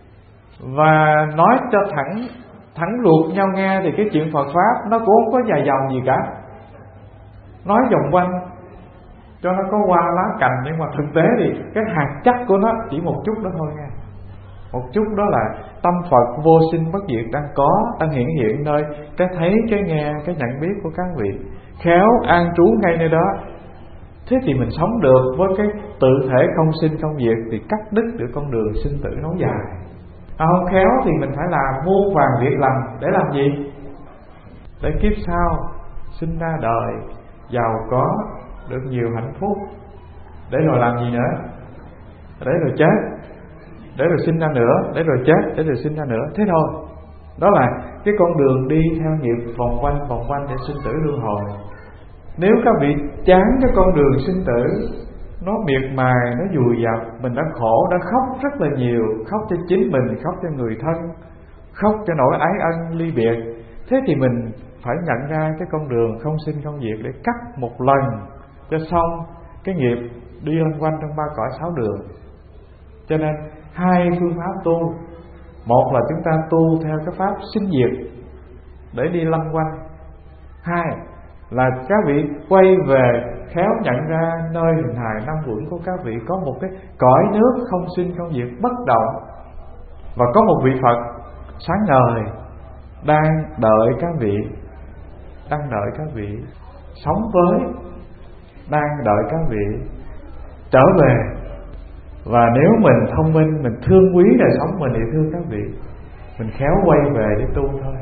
Và nói cho thẳng thẳng ruột nhau nghe thì cái chuyện Phật Pháp nó cũng không có dài dòng gì cả. Nói vòng quanh cho nó có hoa lá cành, nhưng mà thực tế thì cái hạt chất của nó chỉ một chút đó thôi nha. Một chút đó là tâm Phật vô sinh bất diệt đang có, đang hiện hiện nơi cái thấy, cái nghe, cái nhận biết của các vị. Khéo an trú ngay nơi đó. Thế thì mình sống được với cái tự thể không sinh không diệt thì cắt đứt được con đường sinh tử nối dài. À, không khéo thì mình phải làm muôn vàn việc lành. Để làm gì? Để kiếp sau sinh ra đời giàu có, được nhiều hạnh phúc. Để rồi làm gì nữa? Để rồi chết, để rồi sinh ra nữa, để rồi chết, để rồi sinh ra nữa. Thế thôi. Đó là cái con đường đi theo nghiệp vòng quanh vòng quanh để sinh tử luân hồi. Nếu các vị chán cái con đường sinh tử, nó miệt mài, nó dùi dập, mình đã khổ, đã khóc rất là nhiều. Khóc cho chính mình, khóc cho người thân, khóc cho nỗi ái ân ly biệt. Thế thì mình phải nhận ra cái con đường không sinh không diệt để cắt một lần cho xong cái nghiệp đi lăn quanh trong ba cõi sáu đường. Cho nên hai phương pháp tu. Một là chúng ta tu theo cái pháp sinh diệt để đi lăn quanh. Hai là các vị quay về khéo nhận ra nơi hình hài năm uẩn của các vị có một cái cõi nước không sinh không diệt bất động. Và có một vị Phật sáng ngời đang đợi các vị, đang đợi các vị sống với, đang đợi các vị trở về. Và nếu mình thông minh, mình thương quý đời sống mình thì thương các vị, mình khéo quay về để tu thôi.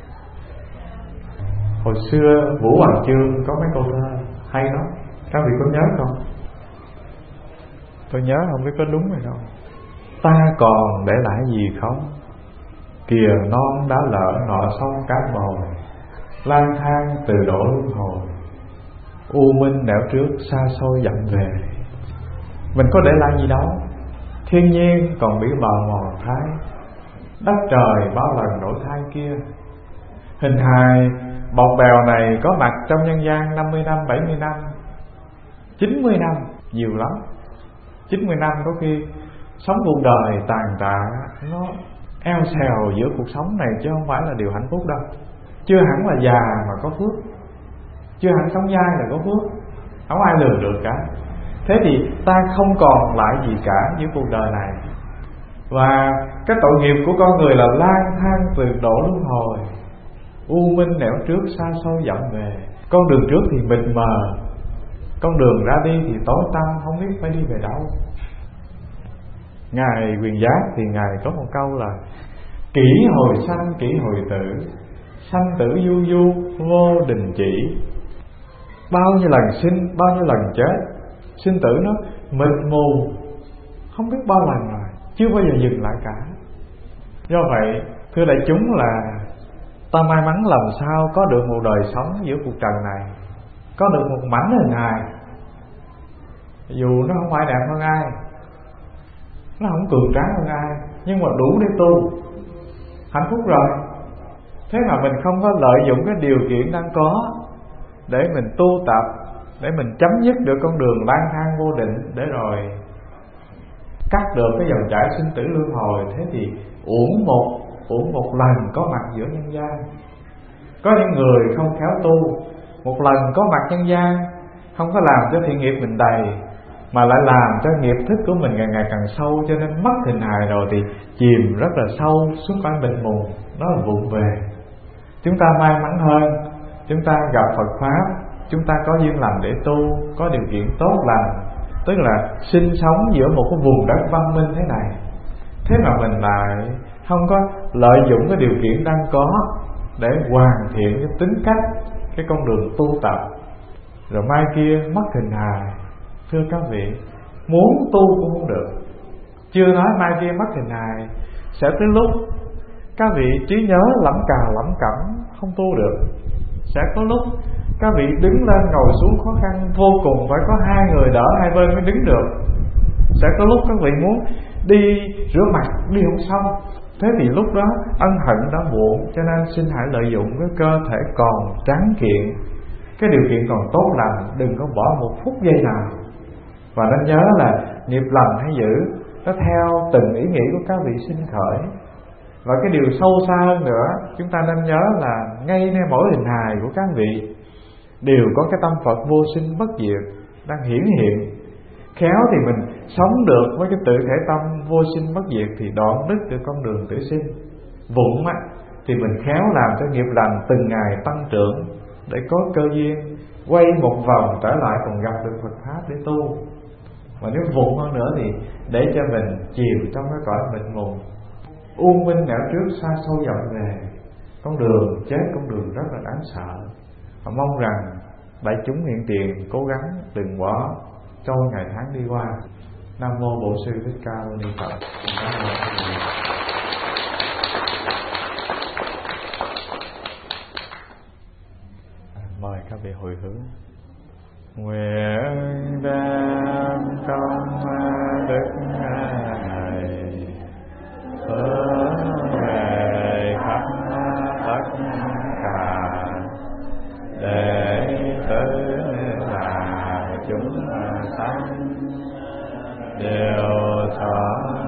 Hồi xưa Vũ Hoàng Chương có mấy câu thơ hay lắm, các vị có nhớ không? Tôi nhớ không biết có đúng hay không. Ta còn để lại gì không? Kìa non đã lỡ nọ sông cá mồi, lang thang từ đổ luân hồi, u minh nẻo trước xa xôi dặm về. Mình có để lại gì đâu. Thiên nhiên còn bị bào mòn thái, đất trời bao lần đổi thay kia. Hình hài bọc bèo này có mặt trong nhân gian năm mươi năm, bảy mươi năm, chín mươi năm, nhiều lắm. Chín mươi năm có khi sống cuộc đời tàn tạ, nó eo xèo giữa cuộc sống này chứ không phải là điều hạnh phúc đâu. Chưa hẳn là già mà có phước. chưa hẳn sống dai là có phước, không ai lường được cả. Thế thì ta không còn lại gì cả giữa cuộc đời này. Và cái tội nghiệp của con người là lang thang từ đổ luân hồi, u minh nẻo trước xa xôi dặm về. Con đường trước thì mịt mờ, con đường ra đi thì tối tăm, không biết phải đi về đâu. Ngài Quyền Giác thì Ngài có một câu là kỷ hồi sanh kỷ hồi tử, sanh tử du du vô đình chỉ. Bao nhiêu lần sinh, bao nhiêu lần chết, sinh tử nó mịt mù, không biết bao lần rồi, chưa bao giờ dừng lại cả. Do vậy thưa đại chúng là ta may mắn làm sao có được một đời sống giữa cuộc trần này, có được một mảnh hình hài, dù nó không phải đẹp hơn ai, nó không cường tráng hơn ai, nhưng mà đủ để tu, hạnh phúc rồi. Thế mà mình không có lợi dụng cái điều kiện đang có để mình tu tập, để mình chấm dứt được con đường lang thang vô định, để rồi cắt được cái dòng chảy sinh tử luân hồi. Thế thì uổng một uổng một lần có mặt giữa nhân gian. Có những người không khéo tu, một lần có mặt nhân gian, không có làm cho thiện nghiệp mình đầy, mà lại làm cho nghiệp thức của mình ngày ngày càng sâu, cho nên mất hình hài rồi thì chìm rất là sâu xuống cõi mịt mù, nó là vụng về. Chúng ta may mắn hơn, chúng ta gặp Phật Pháp, chúng ta có duyên lành để tu, có điều kiện tốt lành, tức là sinh sống giữa một cái vùng đất văn minh thế này. Thế mà mình lại không có lợi dụng cái điều kiện đang có để hoàn thiện cái tính cách, cái con đường tu tập, rồi mai kia mất hình hài. Thưa các vị, muốn tu cũng không được, chưa nói mai kia mất hình hài, sẽ tới lúc các vị trí nhớ lẩm cà lẩm cẩm không tu được. Sẽ có lúc các vị đứng lên ngồi xuống khó khăn vô cùng, phải có hai người đỡ hai bên mới đứng được. Sẽ có lúc các vị muốn đi rửa mặt đi không xong. Thế thì lúc đó ân hận đã muộn, cho nên xin hãy lợi dụng cái cơ thể còn tráng kiện, cái điều kiện còn tốt lành, đừng có bỏ một phút giây nào. Và nên nhớ là nghiệp lành hay dữ, nó theo từng ý nghĩ của các vị sinh khởi. Và cái điều sâu xa hơn nữa, chúng ta nên nhớ là ngay nơi mỗi hình hài của các vị đều có cái tâm Phật vô sinh bất diệt đang hiển hiện. Khéo thì mình sống được với cái tự thể tâm vô sinh bất diệt thì đoạn đứt được con đường tử sinh. Vụng á thì mình khéo làm cho nghiệp lành từng ngày tăng trưởng, để có cơ duyên quay một vòng trở lại còn gặp được Phật Pháp để tu. Mà nếu vụng hơn nữa thì để cho mình chìm trong cái cõi mịt mù, u minh nẻo trước xa xôi dặm về. Con đường chết, con đường rất là đáng sợ. Và mong rằng đại chúng hiện tiền cố gắng đừng bỏ trôi ngày tháng đi qua. Nam mô Bổn Sư Thích Ca Mâu Ni Phật. Mời các vị hồi hướng. Nguyện đem công đức này hướng về khắp tất cả đệ tử là chúng sanh đều thọ